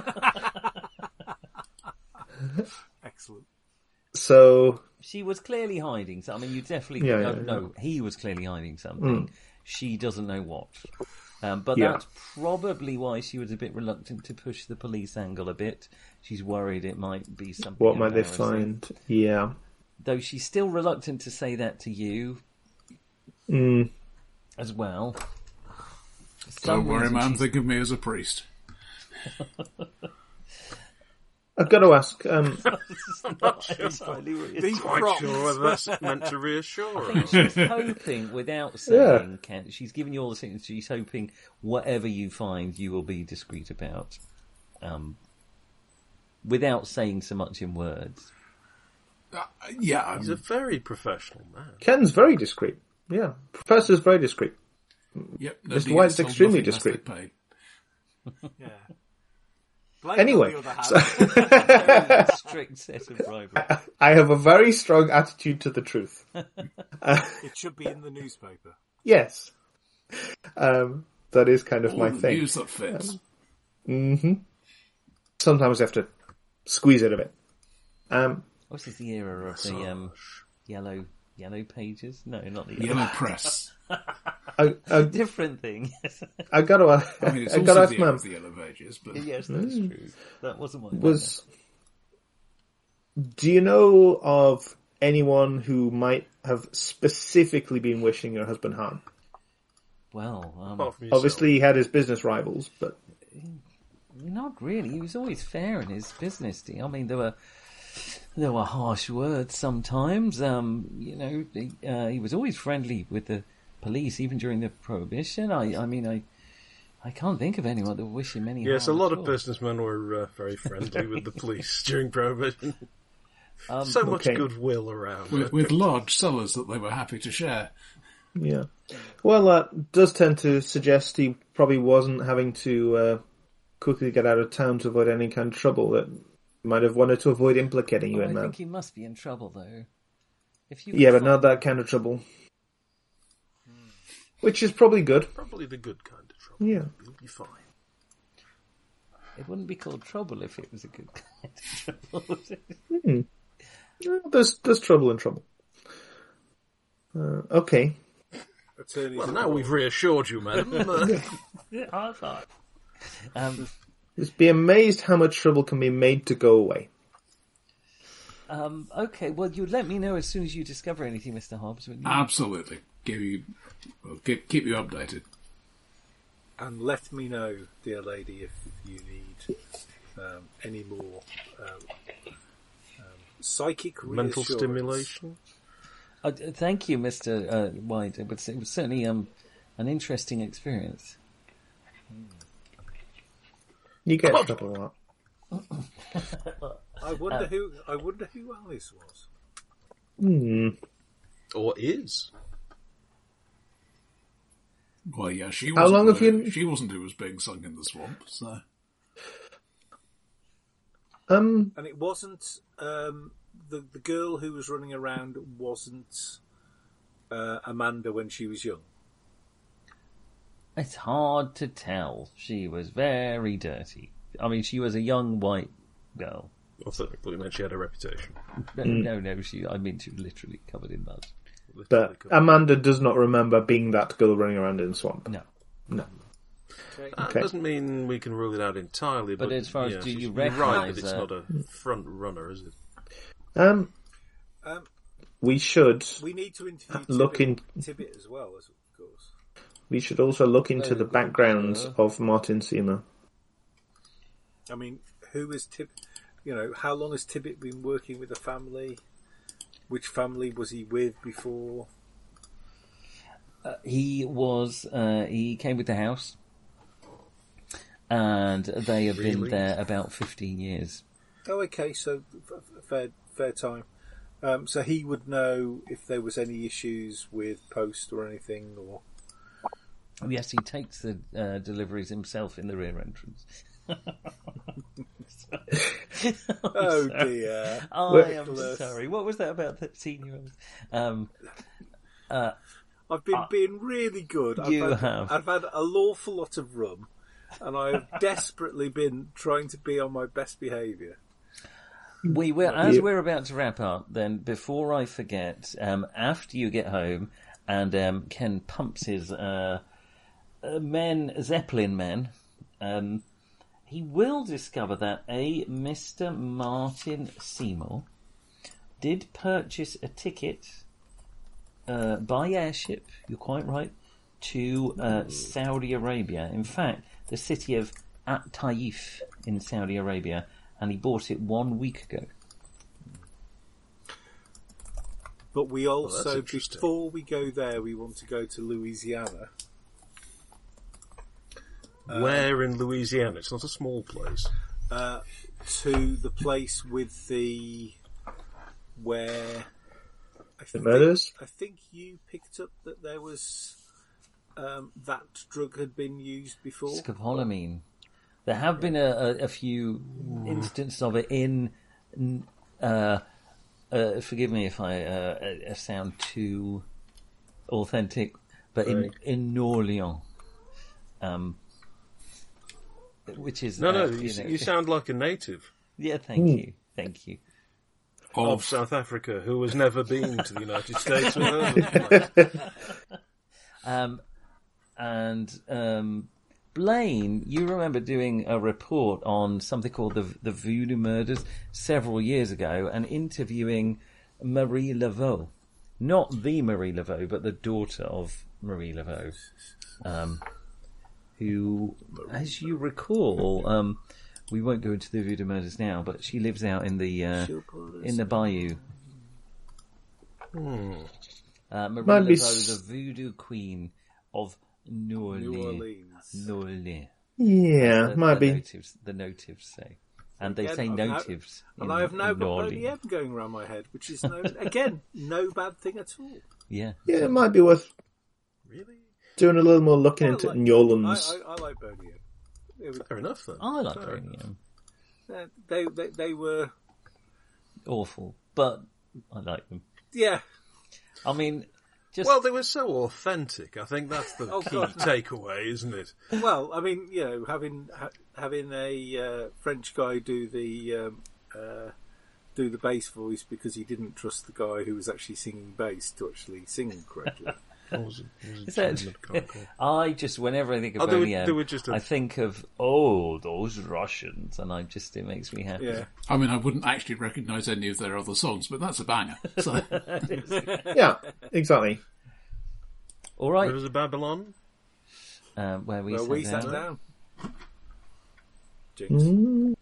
S5: Excellent.
S4: so
S2: She was clearly hiding something. I mean, you definitely
S4: Yeah,
S2: no,
S4: yeah, yeah.
S2: no, he was clearly hiding something. She doesn't know what. Um, but
S4: Yeah.
S2: that's probably why she was a bit reluctant to push the police angle a bit. She's worried it might be something.
S4: what might they
S2: embarrassing.
S4: find? Yeah.
S2: Though she's still reluctant to say that to you
S4: Mm.
S2: as well. For
S1: Don't
S2: some
S1: worry,
S2: reason
S1: man.
S2: she's-
S1: Think of me as a priest.
S4: I've got to ask. Um,
S2: not entirely reassuring.
S5: Deep
S3: Quite
S5: props.
S3: sure whether that's meant to reassure her.
S2: She's hoping, without saying, Ken, she's giving you all the signals. She's hoping whatever you find, you will be discreet about, um, without saying so much in words.
S1: Uh, yeah,
S3: He's a
S1: um,
S3: very professional man.
S4: Ken's very discreet. Yeah, Professor's very discreet.
S1: yep.
S4: Mister
S1: nobody
S4: White's
S1: gets told
S4: extremely
S1: nothing unless they
S4: discreet.
S1: pay.
S5: Yeah. Blake,
S4: Anyway,
S5: on the other
S4: so-
S5: hand,
S2: Strict set of bribery.
S4: I have a very strong attitude to the truth.
S5: it should be in the newspaper.
S4: Yes. Um, that is kind of
S1: All
S4: my
S1: the
S4: thing.
S1: news that fits.
S4: hmm Sometimes I have to squeeze it a bit. Um,
S2: This is the era of the um, yellow yellow pages. No, not the yellow.
S1: Yellow press.
S4: I, I,
S2: Different thing.
S4: I got to,
S1: I mean, it's
S4: I got to
S1: also
S4: ask
S1: the era
S4: Mum,
S1: of the yellow pages, but
S2: Yes, that's true. That wasn't my
S4: was, do you know of anyone who might have specifically been wishing her husband harm?
S2: Well, um,
S3: Apart from yourself.
S4: Obviously he had his business rivals, but
S2: not really. He was always fair in his business deal. I mean, there were there were harsh words sometimes. Um, you know, he, uh, he was always friendly with the police, even during the prohibition. I, I mean, I, I can't think of anyone that would wish him any
S3: Yes, a
S2: harm
S3: lot
S2: at
S3: of
S2: all.
S3: businessmen were uh, very friendly with the police during Prohibition.
S2: Um,
S3: so much
S4: okay.
S3: goodwill around.
S1: with, with large cellars that they were happy to share.
S4: yeah. Well, that does tend to suggest he probably wasn't having to uh, quickly get out of town to avoid any kind of trouble that he might have wanted to avoid implicating you
S2: well,
S4: in,
S2: I
S4: man.
S2: think he must be in trouble though. If you
S4: Yeah,
S2: could
S4: but not
S2: find-
S4: that kind of trouble. Which is probably good.
S3: Probably the good kind of trouble.
S4: Yeah.
S3: You'll be fine.
S2: It wouldn't be called trouble if it was a good kind of trouble.
S4: Well, There's there's trouble in trouble. Uh, okay.
S5: Attorneys
S3: Well,
S5: at
S3: now
S5: law.
S3: we've reassured you, madam. Uh,
S2: Yeah, I thought. Um,
S4: Just be amazed how much trouble can be made to go away.
S2: um, okay, well, you let me know as soon as you discover anything, Mister Hobbs. wouldn't you?
S1: Absolutely. Give you, well, keep, keep you updated.
S5: And let me know, dear lady, if you need um, any more um, um, psychic
S3: mental
S5: reassurance.
S3: stimulation.
S2: Uh, thank you, Mister Uh, White. It was, it was certainly um, an interesting experience.
S4: You get
S3: Come on.
S4: trouble a lot.
S5: I wonder who. I wonder who Alice was.
S4: Hmm.
S3: Or is.
S1: Well, yeah, she
S4: How
S1: wasn't
S4: long have
S1: who-
S4: you-
S1: She wasn't who was being sunk in the swamp, so...
S4: Um.
S5: And it wasn't um, the the girl who was running around. Wasn't uh, Amanda when she was young.
S2: It's hard to tell. She was very dirty. I mean, she was a young white girl.
S3: I thought you meant she had a reputation.
S2: No, no, no. She. I mean, she was literally covered in mud.
S4: But Amanda does not remember being that girl running around in the swamp.
S2: No.
S4: No.
S5: Okay.
S3: That
S4: Okay.
S3: doesn't mean we can rule it out entirely. But,
S2: But as far as
S3: yeah,
S2: do you
S3: you're right
S2: recognise
S3: that it's
S2: her?
S3: not a front runner, is it?
S4: Um.
S5: Um,
S4: We should.
S5: we need to interview
S4: Look
S5: Tibbet,
S4: in-
S5: Tibbet as well, as of course.
S4: We should also look into
S2: Very
S4: the
S2: good,
S4: backgrounds
S2: sir.
S4: of Martin Seymour.
S5: I mean, who is Tibbet? You know, how long has Tibbet been working with the family? Which family was he with before?
S2: He was. Uh, he came with the house, and they have been
S3: Really?
S2: there about fifteen years.
S5: Oh, okay, so f- f- fair fair time. Um, so he would know if there was any issues with post or anything, or
S2: Yes, he takes the uh, deliveries himself in the rear entrance.
S5: oh
S2: sorry.
S5: dear.
S2: I
S4: Well-
S2: am
S5: Bless.
S2: sorry. What was that about thirteen year olds? Um, uh,
S5: I've been being really good. I've
S2: You
S5: had,
S2: have.
S5: I've had an awful lot of rum, and I've desperately been trying to be on my best behaviour.
S2: we will, as
S4: Yeah.
S2: we're about to wrap up, then before I forget, um, after you get home and um, Ken pumps his uh, uh, men, Zeppelin men, um, he will discover that a Mister Martin Seymour did purchase a ticket uh, by airship, you're quite right, to uh, Saudi Arabia. In fact, the city of At Taif in Saudi Arabia, and he bought it one week ago.
S5: But we
S3: that's
S5: also,
S3: interesting.
S5: before we go there, we want to go to Louisiana.
S3: Where in Louisiana? It's not a small place.
S5: Uh, to the place with the where I
S4: The
S5: think,
S4: murders?
S5: I think you picked up that there was um, that drug had been used before.
S2: Scopolamine. There have been a, a, a few instances of it in. Uh, uh, forgive me if I uh, sound too authentic, but in
S3: Right.
S2: in New Orleans, um, which is
S3: No, no,
S2: uh,
S3: you,
S2: know,
S3: you sound like a native
S2: yeah. Thank you, thank you.
S3: of South Africa who has never been to the United States. or heard of the place.
S2: Um, and um, Blaine, you remember doing a report on something called the the Voodoo Murders several years ago, and interviewing Marie Laveau, not the Marie Laveau, but the daughter of Marie Laveau, um, who, as you recall, um, we won't go into the Voodoo Murders now, but she lives out in the uh, in the bayou.
S3: Hmm.
S2: Uh, Marie
S4: Might be
S2: Laveau,
S4: s-
S2: the Voodoo Queen of New Orleans.
S5: New Orleans.
S2: New Orleans.
S4: Yeah,
S2: The,
S4: might
S2: the
S4: be.
S2: Natives, the natives say, and they
S5: Again,
S2: say
S5: I've now-
S2: natives.
S5: And
S2: in-
S5: I have now
S2: in
S5: got
S2: New
S5: Boney
S2: Orleans.
S5: M going around my head, which is, no, again, no bad thing at all.
S2: Yeah,
S4: Yeah, it might be worth
S3: Really?
S4: doing a little more looking
S5: I
S4: into
S5: like-
S4: New Orleans.
S5: I, I, I like Boney M. It was-
S3: Fair enough then.
S2: I like
S3: Fair
S2: Boney M.
S5: uh, They, they, they were,
S2: Awful, but I like them.
S5: yeah.
S2: I mean, just
S3: Well, they were so authentic. I think that's the
S5: Oh,
S3: key
S5: God.
S3: takeaway, isn't it?
S5: Well, I mean, you know, having ha- having a uh, French guy do the um, uh, do the bass voice because he didn't trust the guy who was actually singing bass to actually sing correctly.
S3: What was it? Was it
S2: Is that-
S3: German? I can't recall.
S2: I just whenever I think of
S3: Oh, they were-
S2: Boney M,
S3: they were just a-
S2: I think of oh those Russians, and I just it makes me happy.
S5: Yeah,
S1: I mean, I wouldn't actually recognise any of their other songs, but that's a banger. So,
S4: Yeah, exactly.
S2: All right,
S3: Rivers of Babylon?
S2: um, where we
S5: well,
S2: sat
S5: we
S2: down.
S5: sat down. Jinx.
S4: Mm.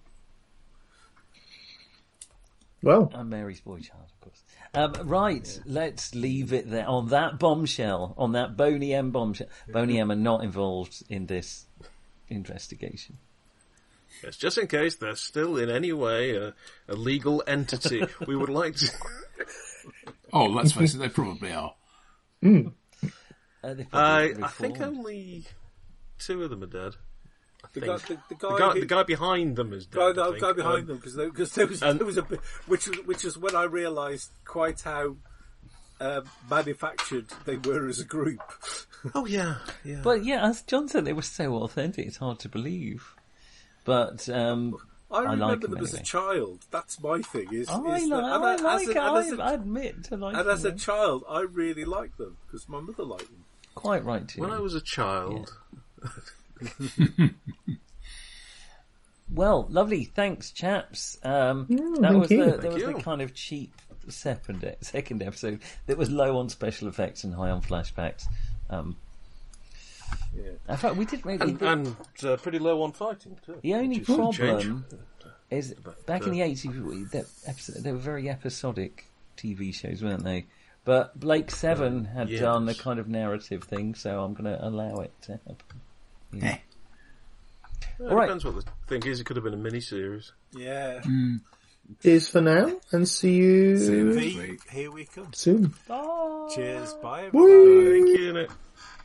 S4: Well,
S2: And Mary's boy child, of course. Um, right, let's leave it there on that bombshell, on that Boney M bombshell. Boney M are not involved in this investigation.
S3: Yes, just in case they're still in any way a, a legal entity, we would like to.
S1: oh, let's face it, they probably are.
S2: Uh, they've
S3: I,
S2: probably
S3: I think
S2: reformed.
S3: only two of them are dead. I
S5: The
S3: think.
S5: guy, the, the guy,
S3: The guy,
S5: who-
S3: the guy behind them is dead.
S5: guy,
S3: I
S5: the
S3: think.
S5: guy behind
S3: Um,
S5: them because there, 'cause there was
S3: and-
S5: there was a bit, which was which was when I realised quite how uh, manufactured they were as a group.
S3: Oh yeah, yeah.
S2: But yeah, as John said, they were so authentic, it's hard to believe. But um,
S5: I remember
S2: like
S5: them
S2: them
S5: as a
S2: anyway.
S5: child. That's my thing. Is,
S2: I,
S5: is
S2: like,
S5: that,
S2: I
S5: and I-
S2: like
S5: as
S2: it.
S5: a, and as a-
S2: I, I admit to like
S5: and as a
S2: them.
S5: child, I really liked them because my mother liked them.
S2: Quite right too.
S3: when I was a child,
S2: Well, lovely. Thanks, chaps. Um,
S4: Yeah,
S2: that
S4: thank
S2: was
S4: you.
S2: the
S3: Thank
S2: that was
S3: you.
S2: the kind of cheap second e- second episode that was low on special effects and high on flashbacks. Um,
S5: Yeah.
S2: in fact, we did maybe
S3: and,
S2: the,
S3: and uh, pretty low on fighting too.
S2: the only
S3: which is a change.
S2: problem is back in the eighties. That episode, they were very episodic T V shows, weren't they? But Blake Seven had
S3: yes.
S2: done a kind of narrative thing, so I'm going to allow it to happen.
S1: Eh.
S3: Well,
S2: All right.
S3: Depends what the thing is. It could have been a mini-series.
S5: Yeah.
S4: cheers for now, and see you
S1: See you next
S5: V,
S1: week.
S5: here we come.
S4: soon.
S2: Bye.
S5: Cheers. Bye.
S4: Woo!
S5: Everybody.
S3: Thank you. Nick.